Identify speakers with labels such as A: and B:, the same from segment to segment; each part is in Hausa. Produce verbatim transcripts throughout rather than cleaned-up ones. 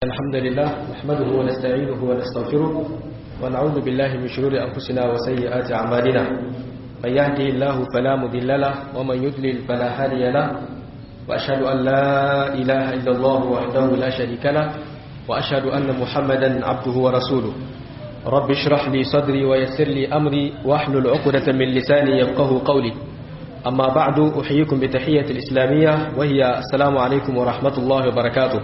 A: الحمد لله نحمده ونستعينه ونستغفره ونعوذ بالله من شرور أنفسنا وسيئات أعمالنا من يهده الله فلا مضل له ومن يضلل فلا هادي له وأشهد أن لا إله إلا الله وحده لا شريك له وأشهد أن محمدا عبده ورسوله رب اشرح لي صدري ويسر لي أمري واحلل عقدة من لساني يفقه قولي أما بعد أحييكم بتحية الإسلامية وهي السلام عليكم ورحمة الله وبركاته.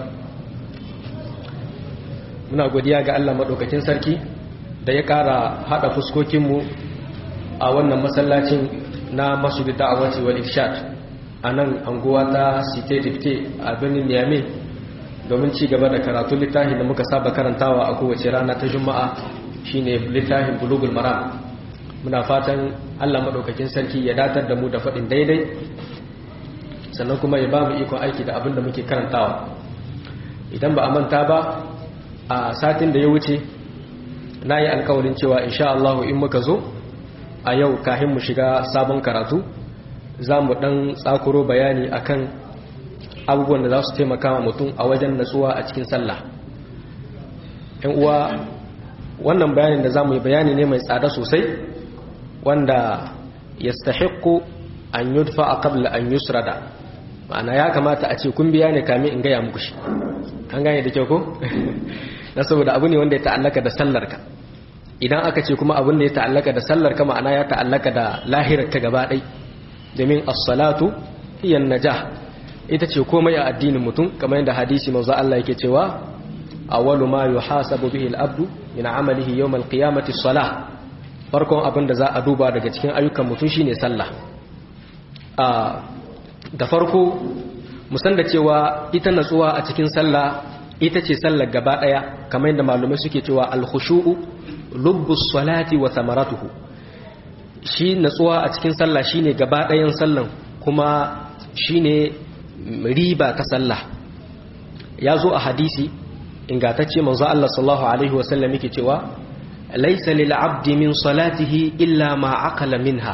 A: muna godiya ga Allah madaukakin sarki da ya kara hada fuskokinmu a wannan masallacin na Masjid Da'awati wal Irshad a nan anguwa ta Cité Dipte a birnin Niamey domin ci gaba da karatu littafin da muka saba karantawa a kowace rana ta Juma'a shine littafin Bulughul Maram. Muna fatan Allah madaukakin sarki ya datar da mu da fadin daidai sannan kuma ya ba mu ikon aiki da abin da muke karantawa. Idan ba a manta ba, a satin da ya wuce na yi alkawarin cewa insha Allah in muka zo a yau kahin mu shiga sabon karatu za mu dan tsakuro bayani akan abubuwan da za su taimaka wa mutum a wajen natsuwa a cikin sallah. yan uwa, wannan bayanin da za mu yi bayani ne mai tsada sosai wanda yastahiqqu an yudfa qabla an yusrada, ma'ana ya kamata a ce kun biya ne kamin in gaya muku shi. An gane da kyau ko? Na saboda abu ne wanda ya ta'allaka da sallarka. Idan aka ce kuma abin da ya ta'allaka da sallarka ma'ana ya ta'allaka da lahirarka gaba ɗai, domin as-salatu hiya an-najah, ita ce komai a addinin mutum, kamar yadda hadisi manzo Allah yake cewa awwalu ma yuhasabu bihi al-abdu min 'amalihi yawm al-qiyamati as-salah. Farkon abin da za a duba daga cikin ayyukan mutum shine sallah. A da farko musan da cewa ita natsuwa a cikin sallah ita ce sallar gaba daya, kamar yadda malumai suke cewa al-khushu'u lubbus salati wa thamaratuhu. Shi natsuwa a cikin sallah shine gaba dayan sallan kuma shine riba ta sallah. Ya zo a hadisi ingantacce manzo Allah sallallahu alaihi wasallam yake cewa laysa lil 'abdi min salatihi illa ma aqala minha.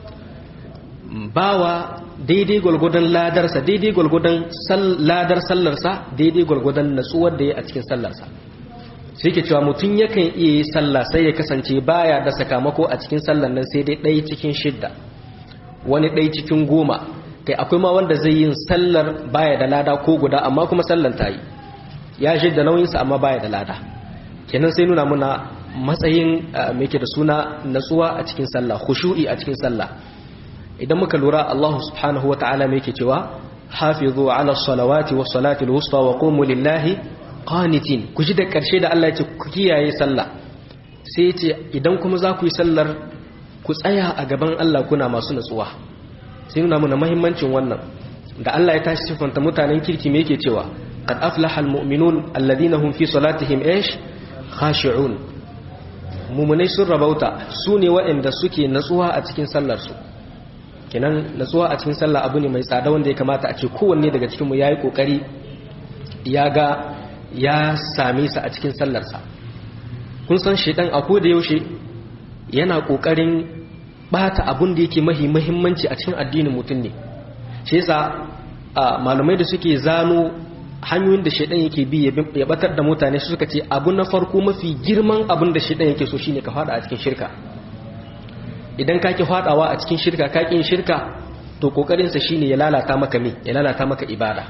A: Bawa daidai gwalgwadon ladarsa, daidai gwalgwadon ladar sallarsa, daidai gwalgwadon natsuwar da ya a cikin sallarsa. Sai ke cewa mutum yakan iya yi sallah sai ya kasance baya da sakamako a cikin sallar nan sai dai ɗaya cikin shidda, wani ɗaya cikin goma, kai akwai ma wanda zai yin sallar baya da lada ko guda amma kuma sallar ta yi, ya shidda nauyinsa amma baya da lada. Kenan sai nuna muna matsayin mai ke da suna natsuwa a cikin sallah, khushu'i a cikin sallah. Idan muka lura Allah subhanahu wa ta'ala mai ke cewa hafizu ala salawati wa salati al-wusta wa qumu lillahi qanitin. Ku ji da karshe da Allah ya ce ku kiyaye sallah, sai ya ce idan kuma za ku yi sallar ku tsaya a gaban Allah kuna masu natsuwa. Sai nuna mana muhimmancin wannan da Allah ya tashi sifanta mutanen kirki me yake cewa qad aflaha al-mu'minun alladhina hum fi salatihim ish khashi'un. Mu'minai sun rabauta, su ne waɗanda suke natsuwa a cikin sallar su. Kenan natsuwa a cikin sallah abu ne mai tsada wanda ya kamata a ce kowanne daga cikinmu ya yi ƙoƙari ya ga ya same sa a cikin sallarsa. Kun san shaidan a koda yaushe yana ƙoƙarin ɓata abin da yake mahi mahimmanci a cikin addinin mutum ne. Shi yasa malamai da suke zano hanyoyin da shaidan yake bi ya batar da mutane su suka ce abu na farko mafi girman abin da shaidan yake so shine ka fada a cikin shirka. Idan ka ki fadawa a cikin shirka, ka ki shirka, to kokarinsa shine ya lalata maka me ya lalata maka ibada.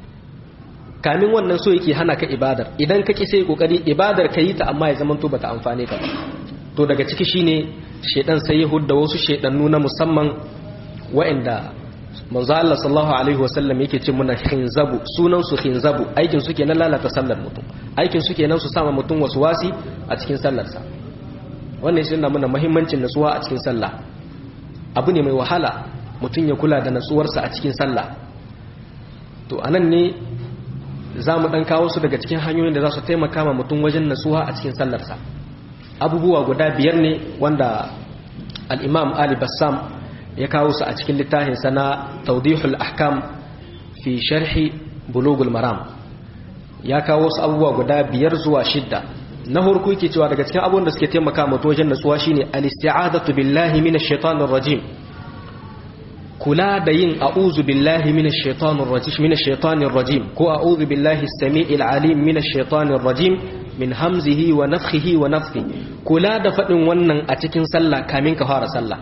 A: Kamin wannan so yake hana ka ibadar, idan ka ki sai kokari ibadar ka yi ta amma ya zamanto bata amfane ka ba. To daga ciki shine shedan sai ya hudda wasu shedannu na musamman wa'anda manzo Allah sallallahu alaihi wasallam yake ce muna khinzabu, sunan su khinzabu, aikin su kenan lalata sallar mutum, aikin su kenan su sama mutum waswasi a cikin sallarsa. Wannan shi na muna muhimmancin natsuwa a cikin sallah. Abu ne mai wahala mutum ya kula da natsuwarsa a cikin sallah. To anan ne za mu ɗan kawo su daga cikin hanyoyin da za su taimaka ma mutum wajen natsuwa a cikin sallarsa. Abubuwa guda biyar ne wanda al'imam Ali Bassam ya kawo su a cikin littafinsa na Tawdihul Ahkam fi sharhi Bulughul Maram. Ya kawo su abubuwa guda biyar zuwa shidda. Na farko yake cewa daga cikin abubuwan da suke taimaka mutum wajen natsuwa shine al-isti'adatu billahi minash shaitanir rajim. kula da yin a'udhu billahi minash shaitanir rajim minash shaitanir rajim ko a'udhu billahi as-sami'il alim minash shaitanir rajim min hamzihi wa nafthihi wa nafthi kula da fadin wannan a cikin sallah kamin ka fara sallah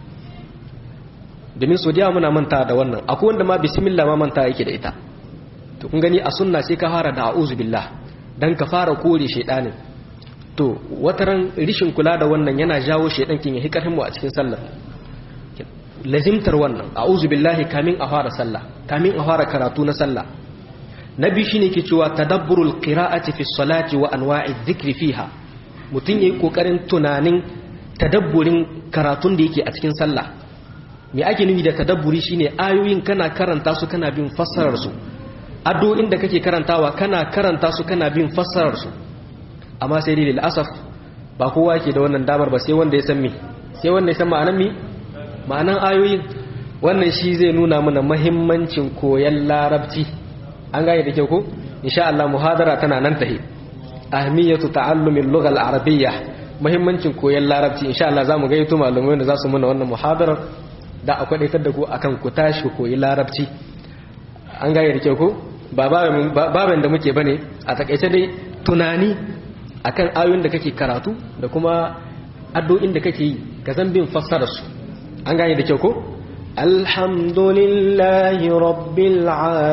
A: domin so da muna manta da wannan akwai wanda ma bismillah ma manta yake da ita to kun gani a sunna sai ka fara da a'udhu billah dan ka fara kore shedanin to wataran rishin kula da wannan yana jawo shedan kin ya hikarin mu a cikin sallar lazimtar wannan a'udhu billahi kamin a fara sallah kamin a fara karatu na sallah nabi shine ke cewa tadabburul qira'ati fi salati wa anwa'i dhikri fiha mutun yayi kokarin tunanin tadabburin karatun da yake a cikin sallah me ake nufi da tadabburi shine ayoyin kana karanta su kana bin fassarar su addu'o'in da kake karantawa kana karanta su kana bin fassarar su amma sai dai lil asaf ba kowa yake da wannan damar ba sai wanda ya san me sai wanda ya san ma'anar me ma'anan ayoyin wannan shi zai nuna mana mahimmancin koyon larabci an gane da kyau ko insha Allah muhadara tana nan tahi ahmiyatu ta'allumil lugha al-arabiyya mahimmancin koyon larabci insha Allah zamu ga yato malamai da zasu muna wannan muhadarar da akwai daitar da ku akan ku tashi koyi larabci an gane da kyau ko ba baban da muke bane a takeice dai tunani akan ayoyin da kake karatu da kuma addu'o'in da kake yi ka san bin fassarar su an gane da kyau ko alhamdulillahi rabbil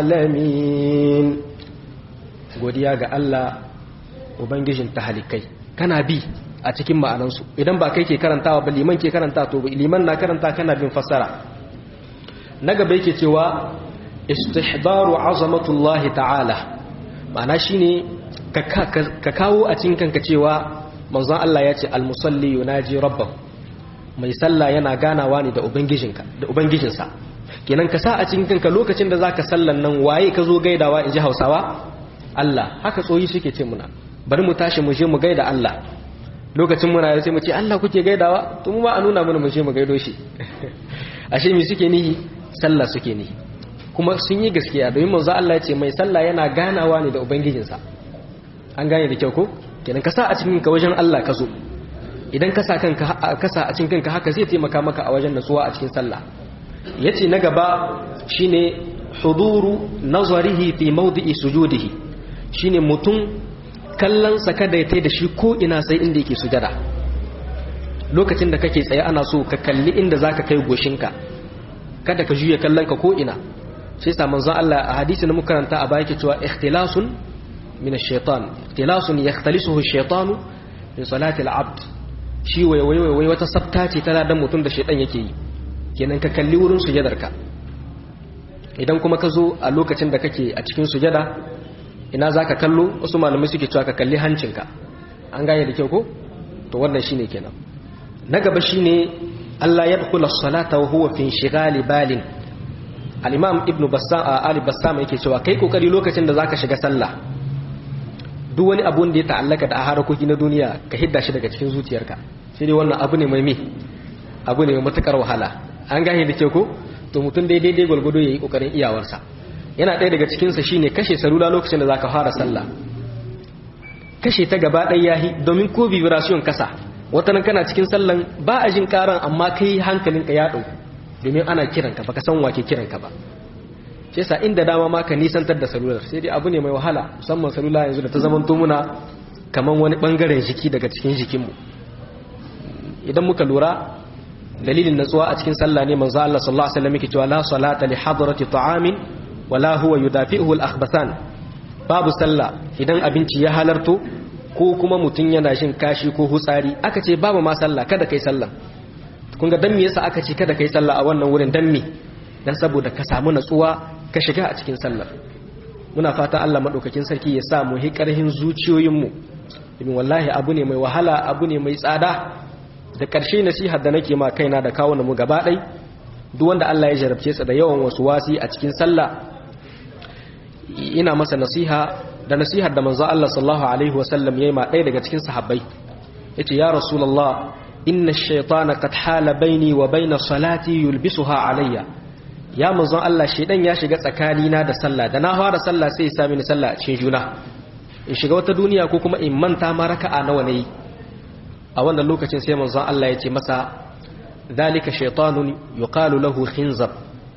A: alamin godiya ga Allah ubangijin tahalikai kana bi a cikin ma'anansu idan ba kai ke karantawa ba liman ke karanta to liman na karanta kana bin fassara na gaba yake cewa istihdaru azamatullahi ta'ala ma'ana shine ka kawo a cikin kanka cewa manzon Allah ya ce almusalli yunaji rabbahu mai sallah yana ganawa ne da ubangijinka da ubangijinsa kenan ka sa a cikin kanka lokacin da zaka sallan nan waye ka zo gaidawa inji Hausawa Allah haka tsoyi suke ce muna bari mu tashi mu je mu gaida Allah lokacin muna sai mu ce Allah kuke gaidawa to mu ma a nuna mana mu je mu gaido shi ashe me suke nihi sallah suke nihi kuma sun yi gaskiya domin manzo Allah ya ce mai sallah yana ganawa ne da ubangijinsa an gane da kyau ko kenan ka sa a cikin ka wajen Allah ka zo idan ka sa kanka kasa a cikin kanka haka zai taimaka maka a wajen natsuwa a cikin sallah yace na gaba shine huduru nazarihi fi mawdi'i sujudihi shine mutum kallon sa kada ya tai da shi ko ina sai inda yake sujada lokacin da kake tsaye ana so ka kalli inda zaka kai goshinka kada ka juya kallon ka ko ina sai sa manzon Allah a hadisi na muka karanta a baya yake cewa ikhtilasun min ash-shaytan ikhtilasun yakhtalisuhu ash-shaytanu min salati al-abd shi wai wata sabta ce tana dan mutum da shaytan yake yi kenan ka kalli wurin sujadarka idan kuma ka zo a lokacin da kake a cikin sujada ina zaka kallo wasu malamai suke cewa ka kalli hancinka an gane da kyau ko to wannan shine kenan na gaba shine Allah yadkhulu as-salata wa huwa fi inshighali balin al-imam ibn bassam ali bassam yake cewa kai kokari lokacin da zaka shiga sallah duk wani abu da ya ta'allaka da harakoki na duniya ka hidda shi daga cikin zuciyarka sai dai wannan abu ne mai me abu ne mai matukar wahala an gane da kyau ko to mutum dai daidai gulgudo yayi kokarin iyawarsa yana ɗaya daga cikin sa shine kashe salula lokacin da zaka fara sallah kashe ta gaba ɗaya yahi domin ko vibration kasa watanan kana cikin sallan ba a jin karan amma kai hankalinka ya dauki domin ana kiranka baka san wake kiranka ba shi yasa inda dama ma ka nisantar da salular sai dai abu ne mai wahala musamman salula yanzu da ta zamanto muna kaman wani bangaren jiki daga cikin jikinmu idan muka lura dalilin natsuwa a cikin sallah ne manzo Allah sallallahu alaihi wasallam yake cewa la salata li hadrati ta'amin wala huwa yudafi'uhu al-akhbathan babu sallah idan abinci ya halarto ko kuma mutun yana shin kashi ko hutsari aka ce babu ma sallah kada kai sallah kun ga dan me yasa aka ce kada kai sallah a wannan wurin dan me dan saboda ka samu natsuwa ka shiga a cikin sallar muna fata Allah madaukakin sarki ya sa mu hi karhin zuciyoyinmu domin wallahi abu ne mai wahala abu ne mai tsada da ƙarshe nasihar da nake ma kaina da kawo mu gaba ɗai duk wanda Allah ya jarabce sa da yawan wasu wasi a cikin sallah ina masa nasiha da nasihar da manzo Allah sallallahu alaihi wasallam yayi ma ɗaya daga cikin sahabbai yace ya rasulullah inna ash-shaytana qad hala baini wa baina salati yulbisuha alayya ya manzon Allah shedan ya shiga tsakanina da sallah da na fara sallah sai ya sami ni sallah a cikin juna in shiga wata duniya ko kuma in manta ma raka'a nawa nayi a wannan lokacin sai manzon Allah ya ce masa zalika shaytanun yuqalu lahu khinzab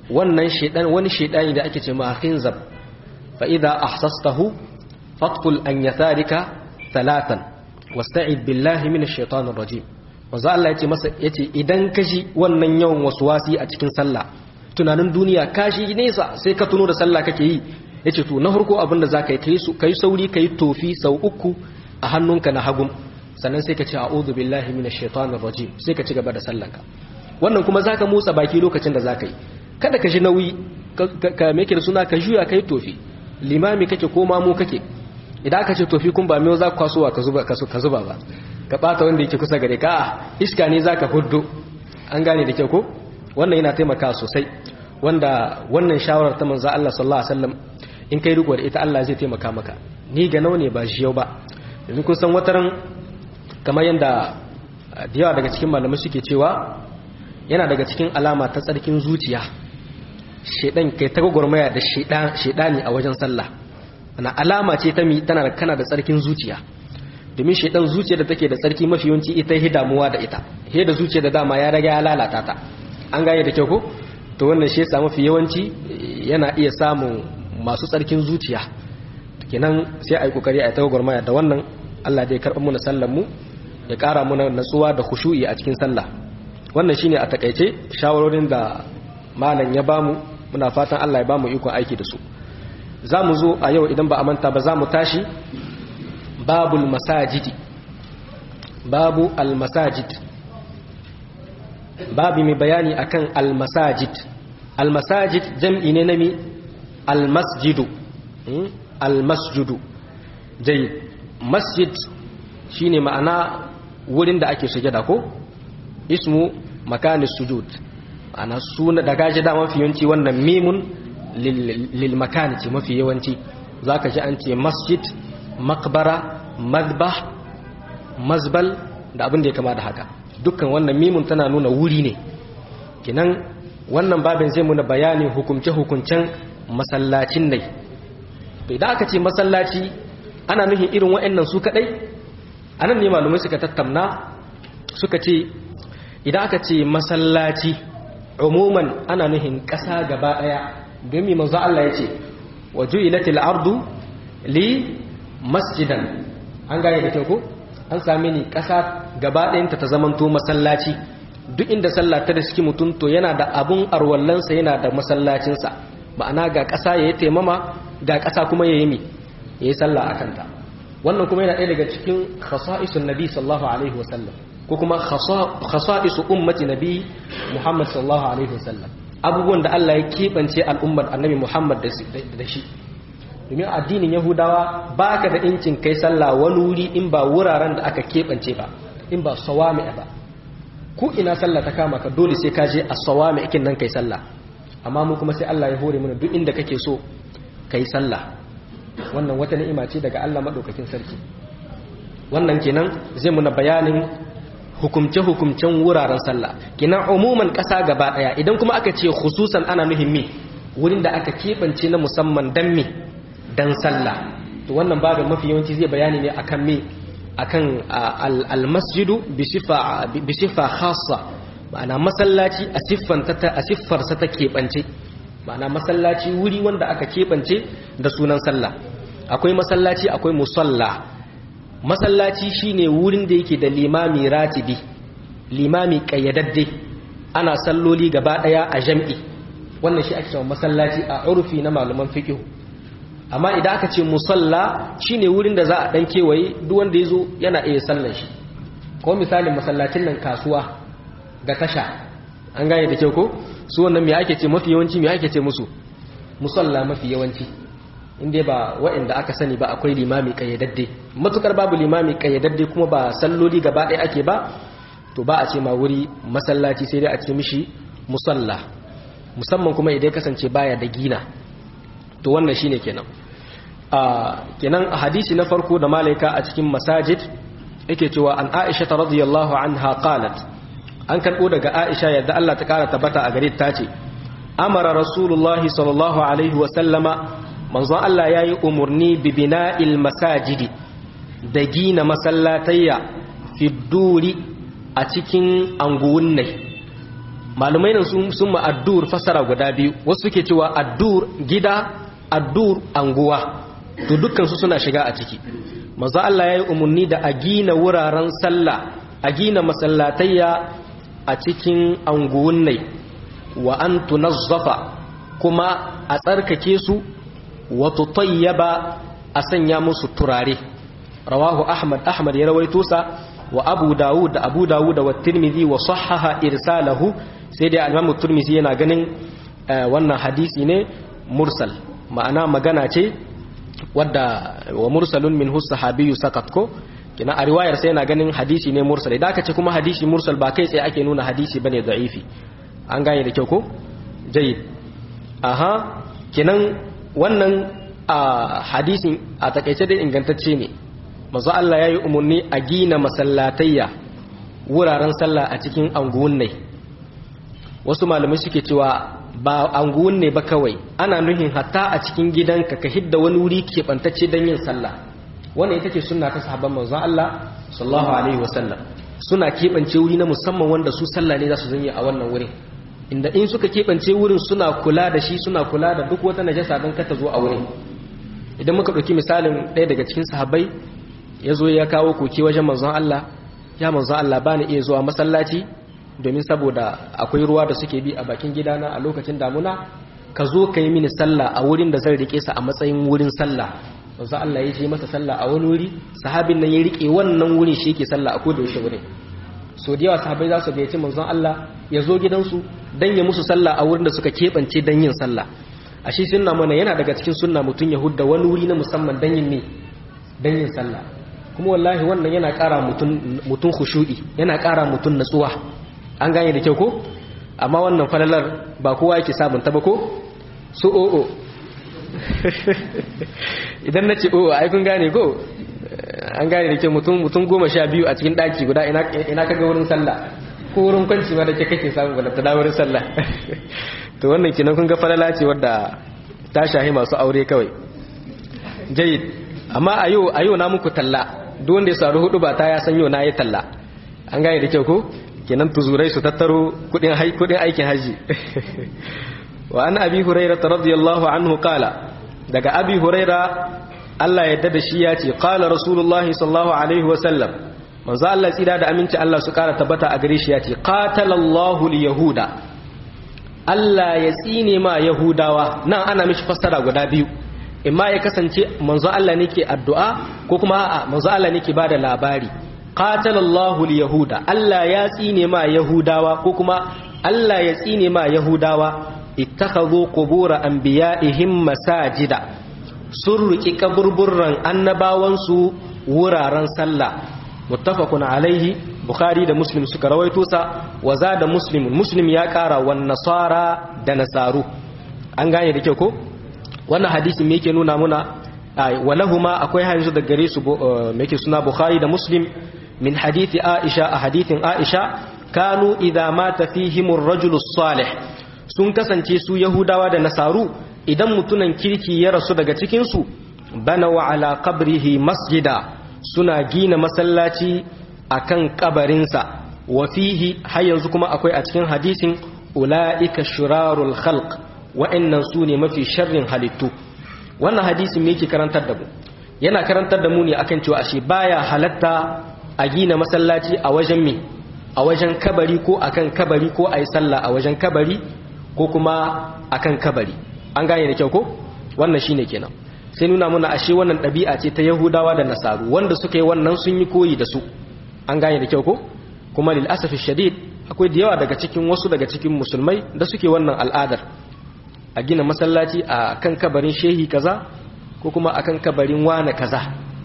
A: wannan shedan wani shedani da ake ce ma khinzab fa idza ahsastahu fatqul an yatharika thalathan wasta'id billahi minash shaitanir rajim manzo Allah yace masa yace idan kashi wannan yawan waswasi a cikin sallah tunanin duniya kashi nesa sai ka tuno da sallah kake yi yace to na farko abinda zaka yi kai su kai sauri kai tofi sau uku a hannunka na hagun sannan sai ka ce a'udhu billahi minash shaitanir rajim sai ka ci gaba da sallanka wannan kuma zaka motsa baki lokacin da zaka yi kada ka ji nauyi ka me da suna ka juya kai tofi limami kake ko mamu kake idan aka ce tofi kun ba mewa za ka kwasowa ka zuba ka zuba ba ka bata wanda yake kusa gare ka iska ne zaka huddo an gane da kyau ko wannan yana taimaka sosai wanda wannan shawarar ta manzo Allah sallallahu alaihi wasallam in kai riko da ita Allah zai taimaka maka ni ga nawa ne ba shi yau ba yanzu kun san wataran kamar yanda da yawa daga cikin malamai suke cewa yana daga cikin alama ta tsarkin zuciya shedan kai ta gurmaya da shedan shedani a wajen sallah ana alama ce ta mi tana da kana da tsarkin zuciya domin shedan zuciya da take da tsarki mafi yawanci ita yi damuwa da ita he da zuciya da dama ya riga ya lalata ta an gane da kyau ko to wannan shi yasa mafi yawanci yana iya samun masu tsarkin zuciya kenan sai ai kokari ai tawagurmaya da wannan Allah dai karɓa mu na sallar mu ya ƙara mu natsuwa da khushu'i a cikin sallah wannan shine a takeice shawarorin da malam ya bamu muna fatan Allah ya bamu ikon aiki da su zamu zo a yau idan ba a manta ba zamu tashi babul masajidi babu al masajid babu mai bayani akan al masajid al masajid jam'i ne nami al masjidu al masjidu jayyid masjid shine ma'ana wurin da ake sujada ko ismu makanis sujud ana suna da gaji da mafi yawanci wannan mimun lil makani ce mafi yawanci zaka ji an ce masjid makbara madbah mazbal da abin da ya kama da haka dukkan wannan mimun tana nuna wuri ne kinan wannan babin zai muna bayanin hukumce hukuncen masallacin ne to idan aka ce masallaci ana nufin irin waɗannan su kadai anan ne malumai suka tattauna suka ce idan aka ce masallaci umuman ana nufin ƙasa gaba ɗaya domin manzo Allah ya ce wa ju'ilatil ardu li masjidan an gane da kyau ko an same ni ƙasa gaba ɗayanta ta zamanto masallaci duk inda sallah ta da suke mutum to yana da abun arwallansa yana da masallacinsa ma'ana ga ƙasa ya yi taimama ga ƙasa kuma ya yi mi ya yi sallah a kanta wannan kuma yana ɗaya daga cikin khasa'isun nabi sallallahu alaihi wasallam ko kuma khasa'isu ummati nabi muhammad sallallahu alaihi wasallam abubuwan da Allah ya keɓance al'ummar annabi muhammad da shi domin addinin yahudawa ba ka da incin kai sallah wani wuri in ba wuraren da aka keɓance ba in ba sawami ba ko ina sallah ta kama ka dole sai ka je a sawami ikin nan kai sallah amma mu kuma sai Allah ya hore mana duk inda kake so kai sallah wannan wata ni'ima ce daga Allah madaukakin sarki wannan kenan zai muna bayanin hukumce-hukumcen wuraren sallah kenan umuman ƙasa gaba ɗaya idan kuma aka ce khususan ana muhimmi wurin da aka keɓance na musamman dan me dan sallah to wannan babin mafi yawanci zai bayani ne akan me akan al-masjidu bi sifa bi sifa khassa ma'ana masallaci a siffan ta a siffar sa ta keɓance ma'ana masallaci wuri wanda aka keɓance da sunan sallah akwai masallaci akwai musalla masallaci shine wurin da yake da limami ratibi limami kayyadadde ana salloli gaba daya a jam'i wannan shi ake cewa masallaci a urfi na malaman fiqh amma idan aka ce musalla shine wurin da za a dan kewaye duk wanda yazo yana iya sallar shi ko misalin masallacin nan kasuwa ga tasha an gane da kyau ko su wannan me ake ce mafi yawanci me ake ce musu musalla mafi yawanci inda ba waɗanda aka sani ba akwai limami kayyadadde matukar babu limami kayyadadde kuma ba salloli gaba ɗaya ake ba to ba a ce ma wuri masallaci sai dai a ce mishi musalla musamman kuma idan kasance baya da gina to wannan shine kenan a kenan a hadisi na farko da malaika a cikin masajid yake cewa an Aisha radhiyallahu anha qalat an karbo daga Aisha yadda Allah ta kara tabbata a gare ta ce amara rasulullahi sallallahu alaihi wa sallama manzon Allah ya yi umarni bi bina'il masajidi da gina masallatayya fi duri a cikin anguwunnai malumai nan sun sun ma addur fasara guda biyu wasu suke cewa addur gida addur anguwa to dukkan su suna shiga a ciki manzo Allah yayi umarni da a gina wuraren sallah a gina masallatayya a cikin anguwunnai wa an tunazzafa kuma a tsarkake su wa tutayyaba a sanya musu turare rawahu ahmad ahmad ya rawaito sa wa abu dawud da abu dawud da tirmidhi wa sahaha irsalahu sai dai al-imam tirmidhi yana ganin wannan hadisi ne mursal ma'ana magana ce wadda wa mursalun minhu sahabiyyu sakat ko kina a riwayar sai yana ganin hadisi ne mursal idan aka ce kuma hadisi mursal ba kai tsaye ake nuna hadisi bane da'ifi an gane da kyau ko jayyid aha kinan wannan a hadisin a takeice da ingantacce ne manzo Allah yayi umurni a gina masallatayya wuraren sallah a cikin anguwan ne wasu malamai suke cewa ba anguwan ne ba kawai ana nuhin hatta a cikin gidanka ka hidda wani wuri keɓantacce don yin sallah wannan ita ce sunna ta sahabban manzo Allah sallallahu alaihi wasallam suna keɓance wuri na musamman wanda su sallah ne za su zanya a wannan wurin inda in suka keɓance wurin suna kula da shi suna kula da duk wata najasa don ka ta zo a wurin idan muka ɗauki misalin ɗaya daga cikin sahabbai ya zo ya kawo koke wajen manzon Allah ya manzon Allah ba ni iya zuwa masallaci domin saboda akwai ruwa da suke bi a bakin gidana a lokacin damuna ka zo ka yi mini sallah a wurin da zan rike sa a matsayin wurin sallah manzon Allah ya je masa sallah a wani wuri sahabin nan ya rike wannan wurin shi yake sallah a koda yaushe wurin so da yawa sahabbai za su gayyaci manzon Allah ya zo gidansu dan ya musu sallah a wurin da suka keɓance dan yin sallah a shi sunna mana yana daga cikin sunna mutum ya hudda wani wuri na musamman dan yin ne dan yin sallah kuma wallahi wannan yana ƙara mutum khushu'i yana ƙara mutum natsuwa an gane da kyau ko amma wannan falalar ba kowa yake samun ta ba ko su o'o idan na ce o'o ai kun gane ko an gane da kyau mutum mutum goma sha biyu a cikin ɗaki guda ina kaga wurin sallah ko wurin kwanci ma da ke kake samun balanta da wurin sallah to wannan kenan kun ga falala ce wadda ta shahi masu aure kawai jayyid amma a yau a yau na muku talla duk wanda ya saru hudu ba ta ya san yau na yi talla an gane da kyau ko kenan tuzurai su tattaro kudin kudin aikin haji wa an abi hurairah radiyallahu anhu qala daga abi hurairah Allah ya yarda da shi ya ce qala rasulullah sallallahu alaihi wa sallam manzo Allah tsira da aminci Allah su kara tabbata a gare shi ya ce qatalallahu al-yahuda Allah ya tsine ma yahudawa nan ana mishi fassara guda biyu imma ya kasance manzo Allah ne ke addu'a ko kuma a'a manzo Allah ne ke bada labari qatalallahu al-yahuda Allah ya tsine ma yahudawa ko kuma Allah ya tsine ma yahudawa ittakhadhu qubur anbiya'ihim masajida sun riki kaburburran annabawan su wuraren sallah muttafaqun alaihi bukhari da muslim suka rawaito sa wa zada muslim muslim ya kara wan nasara da nasaru an gane da kyau ko wannan hadisi me yake nuna muna walahuma akwai hadisi da gare su me yake suna bukhari da muslim min hadisi aisha a hadithin aisha kanu idza mata fihim ar-rajulu salih sun kasance su yahudawa da nasaru idan mutunan kirki ya rasu daga cikin su bana wa ala qabrihi masjida suna gina masallaci akan kabarinsa wa fihi har yanzu kuma akwai a cikin hadisin ulaika shurarul khalq wa'annan su ne mafi sharrin halittu wannan hadisin me yake karantar da mu yana karantar da mu ne akan cewa ashe baya halatta a gina masallaci a wajen me a wajen kabari ko akan kabari ko ayi sallah a wajen kabari ko kuma akan kabari an gane da kyau ko wannan shine kenan sai nuna mana ashe wannan ɗabi'a ce ta yahudawa da nasaru wanda suka yi wannan sun yi koyi da su an gane da kyau ko kuma lil asafi shadid akwai da yawa daga cikin wasu daga cikin musulmai da suke wannan al'adar a gina masallaci a kan kabarin shehi kaza ko kuma akan kabarin wane kaza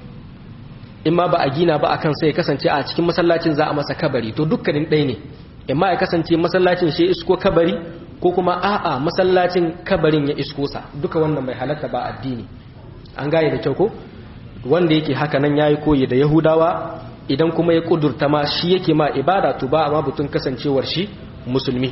A: in ma ba a gina ba akan sai kasance a cikin masallacin za a masa kabari to dukkanin ɗaya ne in ma ya kasance masallacin shi isko kabari ko kuma a'a masallacin kabarin ya isko sa duka wannan mai halatta ba addini an gane da kyau ko wanda yake haka nan yayi koyi da yahudawa idan kuma ya kudurta ma shi yake ma ibada to ba amma butun kasancewar shi musulmi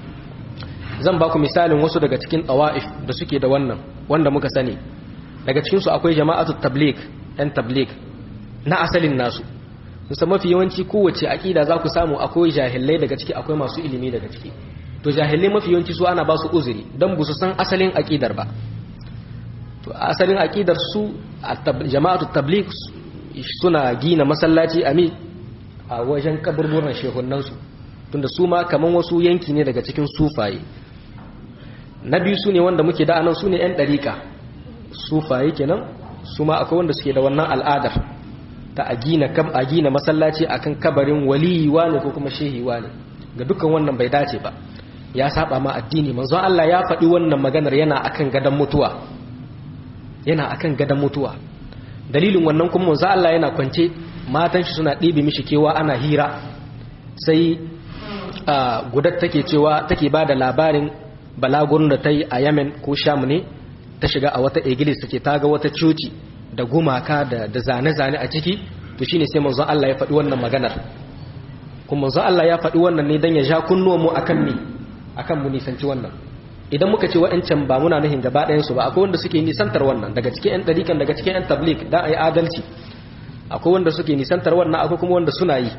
A: zan ba ku misalin wasu daga cikin tawa'if da suke da wannan wanda muka sani daga cikin su akwai jama'atut tabligh ɗan tabligh na asalin nasu musamman mafi yawanci kowace aqida za ku samu akwai jahilai daga ciki akwai masu ilimi daga ciki to jahilai mafi yawanci su ana ba su uzuri don bu su san asalin aqidar ba. To asalin aqidar su jama'atu tabligh suna gina masallaci ami a wajen kaburburan shehunan su, tunda su ma kaman wasu yanki ne daga cikin sufaye. Na biyu su ne wanda muke da anan su ne yan dariƙa sufaye kenan, su ma akwai wanda suke da wannan al'adar ta a gina kam a gina masallaci akan kabarin waliyiwa ne ko kuma shehiwa ne. Ga dukkan wannan bai dace ba, ya saba ma addini. Manzon Allah ya faɗi wannan maganar yana akan gadan mutuwa yana akan gadan mutuwa dalilin wannan kuma manzon Allah yana kwance, matan shi suna ɗibi mishi kewa ana hira, sai gudat take cewa take bada labarin balagurin da ta yi a Yemen ko Sham ne, ta shiga a wata iglis take ta ga wata coci da gumaka da zane-zane a ciki. To shine sai manzon Allah ya faɗi wannan maganar, kuma manzon Allah ya faɗi wannan ne dan ya ja kunnuwan mu akan me akan mu nisanci wannan. Idan muka ce wa'ancan ba muna nuhin gaba ɗayan su ba, akwai wanda suke nisantar wannan daga cikin ƴan dariƙan, daga cikin ƴan tabligh dan ayi adalci. Akwai wanda suke nisantar wannan, akwai kuma wanda suna yi.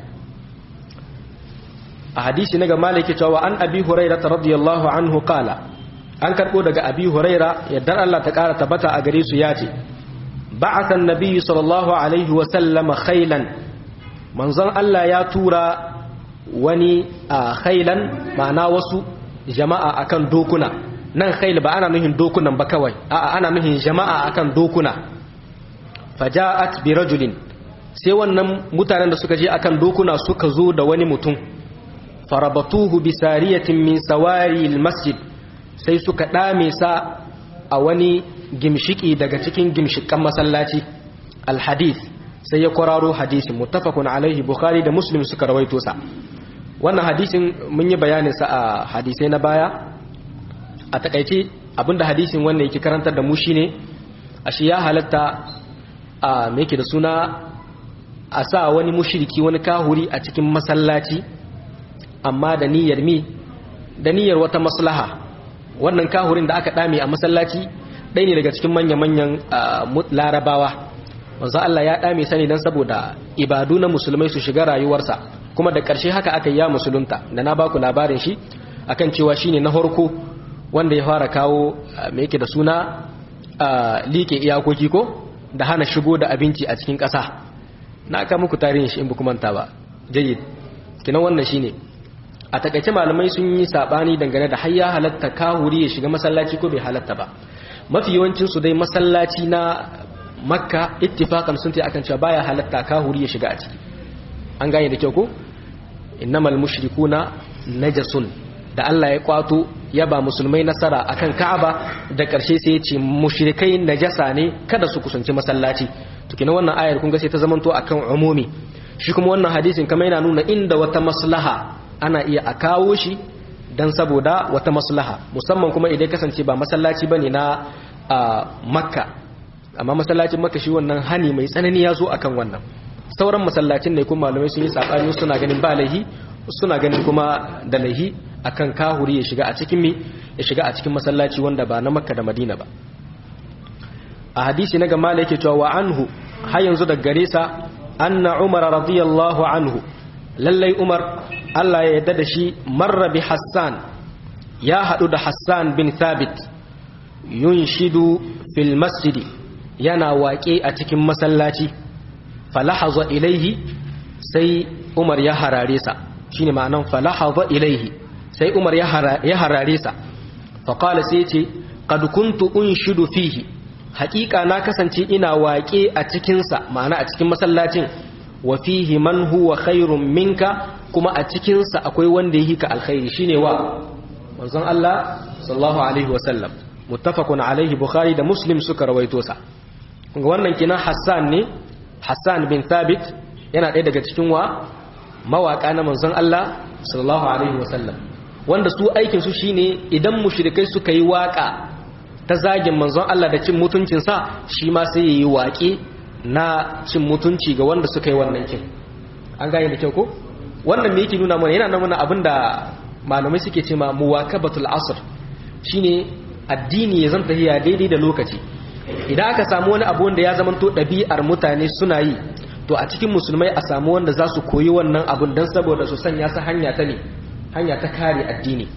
A: A hadisi na ga Malik cewa an Abi Hurairah radiyallahu anhu qala, an karbo daga Abi Hurairah yadda Allah ta kara tabbata a gare su yace, ba'atha an-nabiy sallallahu alaihi wa sallam khaylan, manzon Allah ya tura wani a khaylan, ma'ana wasu jama'a akan dokuna. Nan khayl ba ana nuhin dokunan ba kawai, a'a ana nuhin jama'a akan dokuna. Faja'at bi rajulin, sai wannan mutanen da suka je akan dokuna suka zo da wani mutum. Farabatuhu bi sariyatin min sawari almasjid, sai suka dame sa a wani gimshiki daga cikin gimshikan masallaci. Alhadith, sai ya kwararo hadisin, muttafaqun alaihi, Bukhari da Muslim suka rawaito sa. Wannan hadisin mun yi bayanin sa a hadisai na baya. A takaice abinda hadisin wannan yake karantar da mu shine ashe ya halatta a me yake da suna a sa wani mushriki, wani kahuri a cikin masallaci, amma da niyyar mi da niyyar wata maslaha. Wannan kahurin da aka dame a masallaci ɗaya ne daga cikin manya-manyan larabawa. Manzo Allah ya dame sani dan saboda ibadu na musulmai su shiga rayuwarsa, kuma da ƙarshe haka aka yi ya musulunta. Da na baku labarin shi akan cewa shine na farko wanda ya fara kawo me yake da suna like iyakoki ko da hana shigo da abinci a cikin ƙasa. Na aka muku tarihin shi in buku manta ba. Jayyid, kina wannan shine a takaice malamai sun yi sabani dangane da har ya halatta kahuri ya shiga masallaci ko bai halatta ba. Mafi yawancin su dai masallaci na Makka ittifaqan sun ce akan cewa baya halatta kahuri ya shiga a ciki. An gane da kyau ko? Innamal mushrikuna najasun, da Allah ya kwato ya ba musulmai nasara akan Ka'aba, da karshe sai ya ce mushrikai najasa ne, kada su kusanci masallaci. To kina wannan ayar kun ga sai ta zamanto akan umumi. Shi kuma wannan hadisin kamar yana nuna inda wata maslaha ana iya a kawo shi dan saboda wata maslaha, musamman kuma idan kasance ba masallaci bane na Makka. Amma masallacin Makka shi wannan hani mai tsanani ya zo akan wannan. Sauran masallacin ne kuma malamai sun yi sabani, suna ganin ba laihi, suna ganin kuma da laihi akan kahuri ya shiga a cikin mi ya shiga a cikin masallaci wanda ba na Makka da Madina ba. A hadisi na gama yake cewa wa anhu, har yanzu da gare sa, anna Umar radiyallahu anhu, lallai Umar Allah ya yarda da shi, marra bi Hassan, ya hadu da Hassan bin Thabit, yunshidu fil masjidi, yana waƙe a cikin masallaci. Falahaza ilaihi, sai Umar ya harare sa, shine ma'anan falahaza ilaihi, sai Umar ya harare sa. Faqala sai ce, qad kuntu unshidu fihi, haƙiƙa na kasance ina waƙe a cikinsa, ma'ana a cikin masallacin. Wa fihi man huwa khairun minka, kuma a cikinsa akwai wanda yake ka alkhairi, shine wa manzon Allah sallallahu alaihi wasallam. Muttafaqun alaihi, Bukhari da Muslim suka rawaito sa. Kunga wannan kina Hassan ne, Hassan bin Thabit yana ɗaya daga cikin wa mawaka na manzon Allah sallallahu alaihi wasallam, wanda su aikin su shine idan mushrikai suka yi waka ta zagin manzon Allah da cin mutuncin sa, shi ma sai yayi waƙe na cin mutunci ga wanda suka yi wannan kin. An gane da kyau ko? Wannan me yake nuna mana? Yana nuna mana abinda malamai suke cewa muwakabatul asr, shine addini ya zanta hiya daidai da lokaci. Idan aka samu wani abu wanda ya zamanto ɗabi'ar mutane suna yi, to a cikin musulmai a samu wanda za su koyi wannan abun don saboda su sanya su hanya ta ne hanya ta kare addini.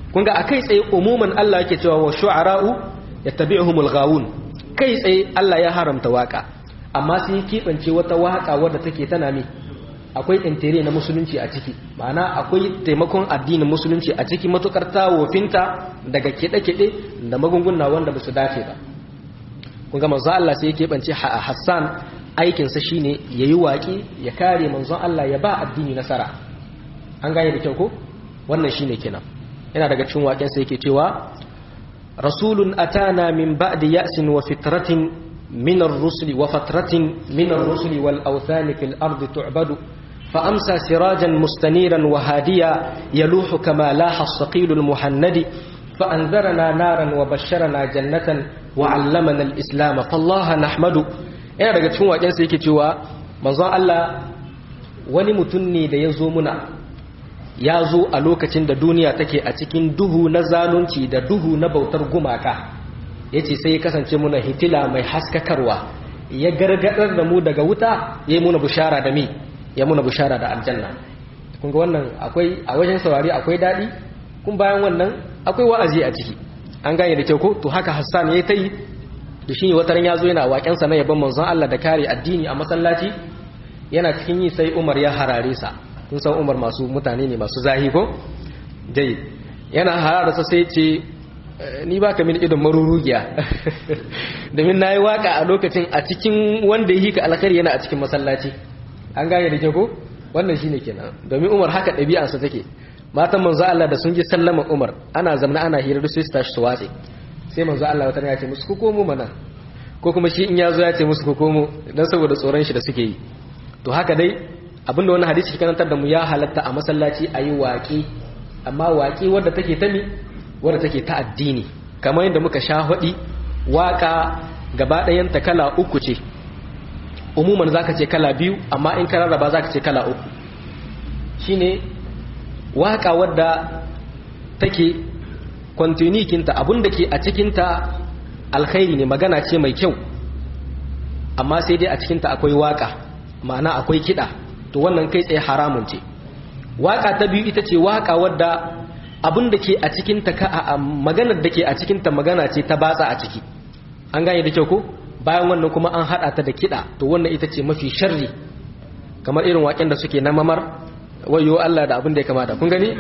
A: kun ga akai tsaye umuman Allah yake cewa wa shu'ara'u yattabi'uhumul ghawun kai tsaye Allah ya haramta waka amma sai ya kibance wata waka wadda take tana mi akwai intere na musulunci a ciki ma'ana akwai taimakon addinin musulunci a ciki matukar tawofinta daga kide-kide da magunguna wanda ba su dace ba kun ga manzo Allah sai ya kebance Hassan aikinsa shine yayi waki ya kare manzon Allah ya ba addini nasara an gane da kyau ko wannan shine kenan yana daga cikin waken sa yake cewa rasulun atana min ba'di ya'sin wa fitratin min ar-rusuli wa fatratin min ar-rusuli wal awthani fil ardi tu'badu fa amsa sirajan mustaniran wa hadiya yaluhu kama laha as-saqil al-muhannadi fa anzarna naran wa basharana jannatan wa 'allamana al-islam fallaha nahmadu yana daga cikin waken sa yake cewa manzon Allah wani mutum ne da ya zo muna ya zo a lokacin da duniya take a cikin duhu na zalunci da duhu na bautar gumaka ya ce sai ya kasance muna hitila mai haskakarwa ya gargadar da mu daga wuta ya yi muna bushara da mi ya muna bushara da aljanna kun ga wannan akwai a wajen saurari akwai daɗi kun bayan wannan akwai wa'azi a ciki an gane da kyau ko to haka Hassan ya ta yi da shi wataran ya zo yana waƙensa na yabon manzon Allah da kare addini a masallaci yana cikin yi sai Umar ya harare sa kun san Umar masu mutane ne masu zahi ko dai yana harara sa sai ce ni baka min idon marurugiya domin nayi waka a lokacin a cikin wanda yi ka alkhairi yana a cikin masallaci an gane da ke ko wannan shine kenan domin Umar haka ɗabi'arsa take matan manzo Allah da sun ji sallama Umar ana zamna ana hira da su tashi su watse sai manzo Allah wata ya ce musu ku komo mana ko kuma shi in ya zo ya ce musu ku komo dan saboda tsoron shi da suke yi to haka dai abinda wani hadisi ke karantar da mu ya halatta a masallaci a yi waƙi amma waƙi wadda take ta mi wadda take ta addini kamar yadda muka sha haɗi waƙa gaba ɗayanta kala uku ce umuman za ka ce kala biyu amma in ka rarraba za ka ce kala uku shine waƙa wadda take kwantinikinta abinda ke a cikinta alkhairi ne magana ce mai kyau amma sai dai a cikinta akwai waƙa ma'ana akwai kiɗa to wannan kai tsaye haramun ce waka ta biyu ita ce waka wadda abin da ke a cikinta ka a maganar da ke a cikinta magana ce ta batsa a ciki an gane da kyau ko bayan wannan kuma an hada ta da kida to wannan ita ce mafi sharri kamar irin waken da suke na mamar wayo Allah da abin da ya kamata kun gani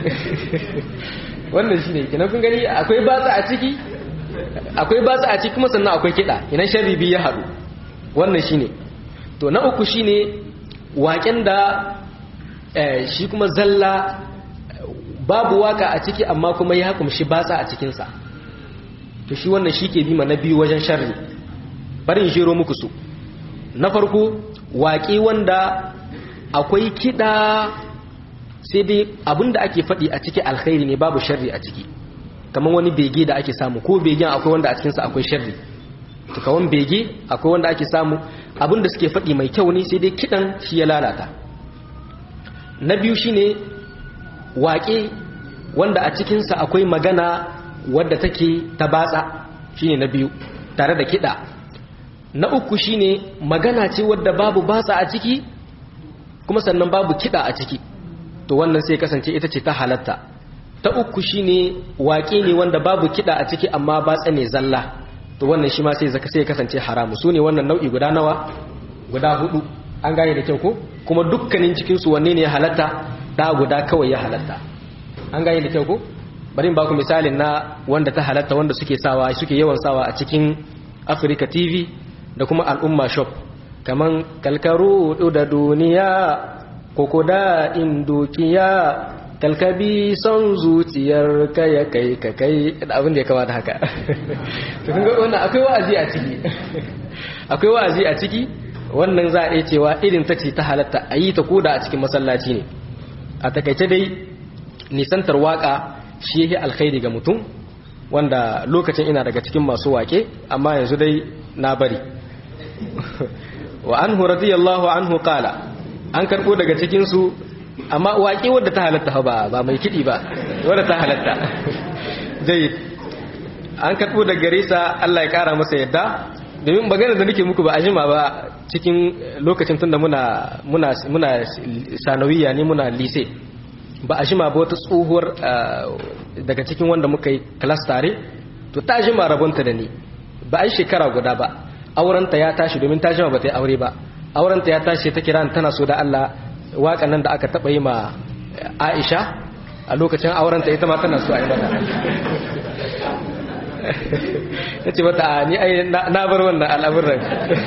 A: wannan shine kenan kun gani akwai batsa a ciki akwai batsa a ciki kuma sannan akwai kida idan sharri bi ya hadu wannan shine to na uku shine waken da shi kuma zalla babu waka a ciki amma kuma ya kumshi batsa a cikinsa to shi wannan shi ke bima na biyu wajen sharri bari in shiro muku su na farko waƙi wanda akwai kiɗa sai dai abinda ake faɗi a ciki alkhairi ne babu sharri a ciki kamar wani bege da ake samu ko begen akwai wanda a cikinsa akwai sharri to kawan bege akwai wanda ake samu abinda suke faɗi mai kyau ne sai dai kiɗan shi ya lalata na biyu shine waƙe wanda a cikinsa akwai magana wadda take ta batsa shine na biyu tare da kiɗa na uku shine magana ce wadda babu batsa a ciki kuma sannan babu kiɗa a ciki to wannan sai kasance ita ce ta halatta ta uku shine waƙe ne wanda babu kiɗa a ciki amma batsa ne zalla to wannan shi ma sai zaka sai kasance haramu su ne wannan nau'i guda nawa guda hudu an gane da kyau ko kuma dukkanin cikin su wanne ne ya halatta da guda kawai ya halatta an gane da kyau ko bari in ba ku misalin na wanda ta halatta wanda suke sawa suke yawan sawa a cikin Africa T V da kuma al'umma shop kaman kalkaru da duniya koko da indukiya kalkabi son zuciyar kai kai ka kai abin da ya kama da haka to kun ga wannan akwai wa'azi a ciki akwai wa'azi a ciki wannan za a iya cewa irin ta ce ta halatta a yi ta koda a cikin masallaci ne a takaice dai nisantar waka shi yake alkhairi ga mutum wanda lokacin ina daga cikin masu wake amma yanzu dai na bari wa anhu radiyallahu anhu qala an karbo daga cikin su amma wake wanda ta halatta ba ba mai kidi ba wanda ta halatta dai an karbo daga gare sa Allah ya kara masa yadda domin magana da nake muku ba a jima ba cikin lokacin tunda muna muna muna sanawiya ne muna lise ba a jima ba wata tsohuwar daga cikin wanda muka yi class tare to ta jima rabonta da ni ba a yi shekara guda ba aurenta ya tashi domin ta jima ba ta yi aure ba aurenta ya tashi ta kira tana so da Allah waƙan nan da aka taɓa yi ma Aisha a lokacin aurenta ita ma tana so a yi mata ta ce mata ni ai na bar wannan al'amuran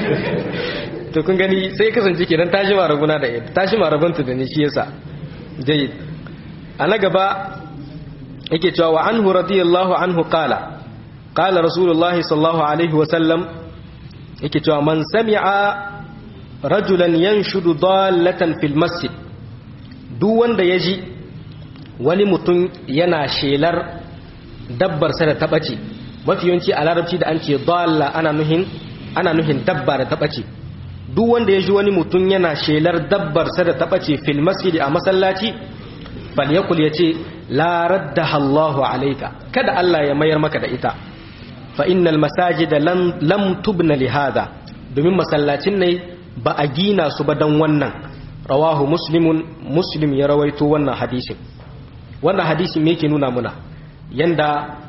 A: to kun gani sai kasance kenan ta jima rabona da ita ta jima rabonta da ni shi yasa jayyid a na gaba yake cewa wa anhu radiyallahu anhu qala qala rasulullahi sallallahu alaihi wa sallam yake cewa man sami'a rajulan yanshudu dallatan fil masjid duk wanda yaji wani mutum yana shelar dabbar sa da tabace mafi yawanci a larabci da an ce dalla ana nuhin ana nuhin dabba da tabace duk wanda yaji wani mutum yana shelar dabbar sa da tabace fil masjid a masallaci falyakul yace la raddaha Allahu alayka kada Allah ya mayar maka da ita fa innal masajida lam lam tubna li hada domin masallacin ne ba a gina su ba dan wannan rawahu muslimun muslim ya rawaito wannan hadisin wannan hadisin me yake nuna muna yanda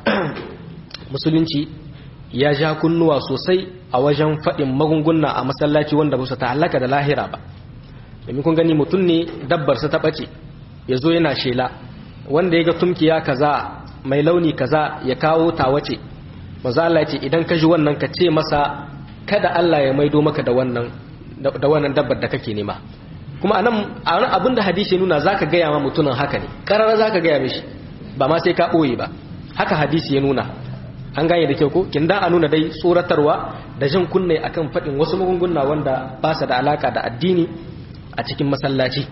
A: musulunci ya ja kunnuwa sosai a wajen fadin magunguna a masallaci wanda ba su ta'allaka da lahira ba domin kun gani mutun ne dabbar sa ta bace ya zo yana shela wanda ya ga tumkiya kaza mai launi kaza ya kawo ta wace maza Allah ce idan ka ji wannan ka ce masa kada Allah ya maido maka da wannan da wannan dabbar da kake nema kuma anan abinda hadisi nuna zaka ga ma mutunan haka ne karara zaka ga mishi ba ma sai ka boye ba haka hadisi ya nuna an gane da kyau ko kin da a nuna dai tsoratarwa da jin kunne akan fadin wasu magunguna wanda ba su da alaka da addini a cikin masallaci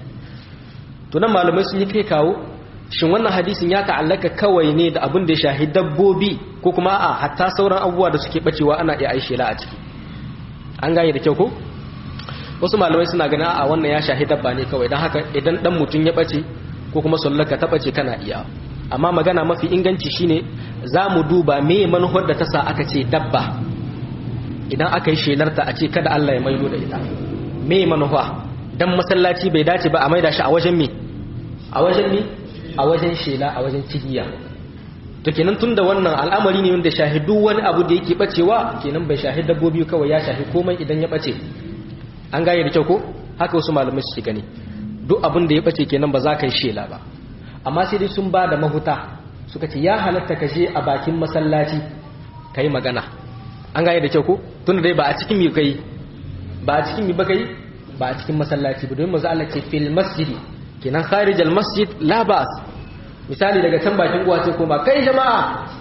A: to nan malamai sun yi kai kawo shin wannan hadisin ya ta'allaka kawai ne da abin da ya shahi dabbobi ko kuma a hatta sauran abubuwa da suke bacewa ana iya aishe la a ciki an gane da kyau ko wasu malamai suna ganin a wannan ya shahi dabba ne kawai don haka idan dan mutum ya bace ko kuma sallaka ta bace kana iya amma magana mafi inganci shine za mu duba me manufar da ta sa aka ce dabba idan aka yi shelarta a ce kada Allah ya maido da ita me manufa dan masallaci bai dace ba a maida shi a wajen me a wajen me a wajen shela a wajen cigiya to kenan tunda wannan al'amari ne wanda shahidu wani abu da yake bacewa kenan bai shahid dabbobi kawai ya shahi komai idan ya bace an gane da kyau ko haka wasu malamai su gani duk abin da ya bace kenan ba za ka yi shela ba amma sai dai sun ba da mahuta suka ce ya halatta ka je a bakin masallaci kai magana an gane da kyau ko tunda dai ba a cikin mi kai ba a cikin mi ba kai ba a cikin masallaci ba domin manzo Allah ce fil masjidi kenan kharijal masjid la ba'as misali daga can bakin uwa ce koma kai jama'a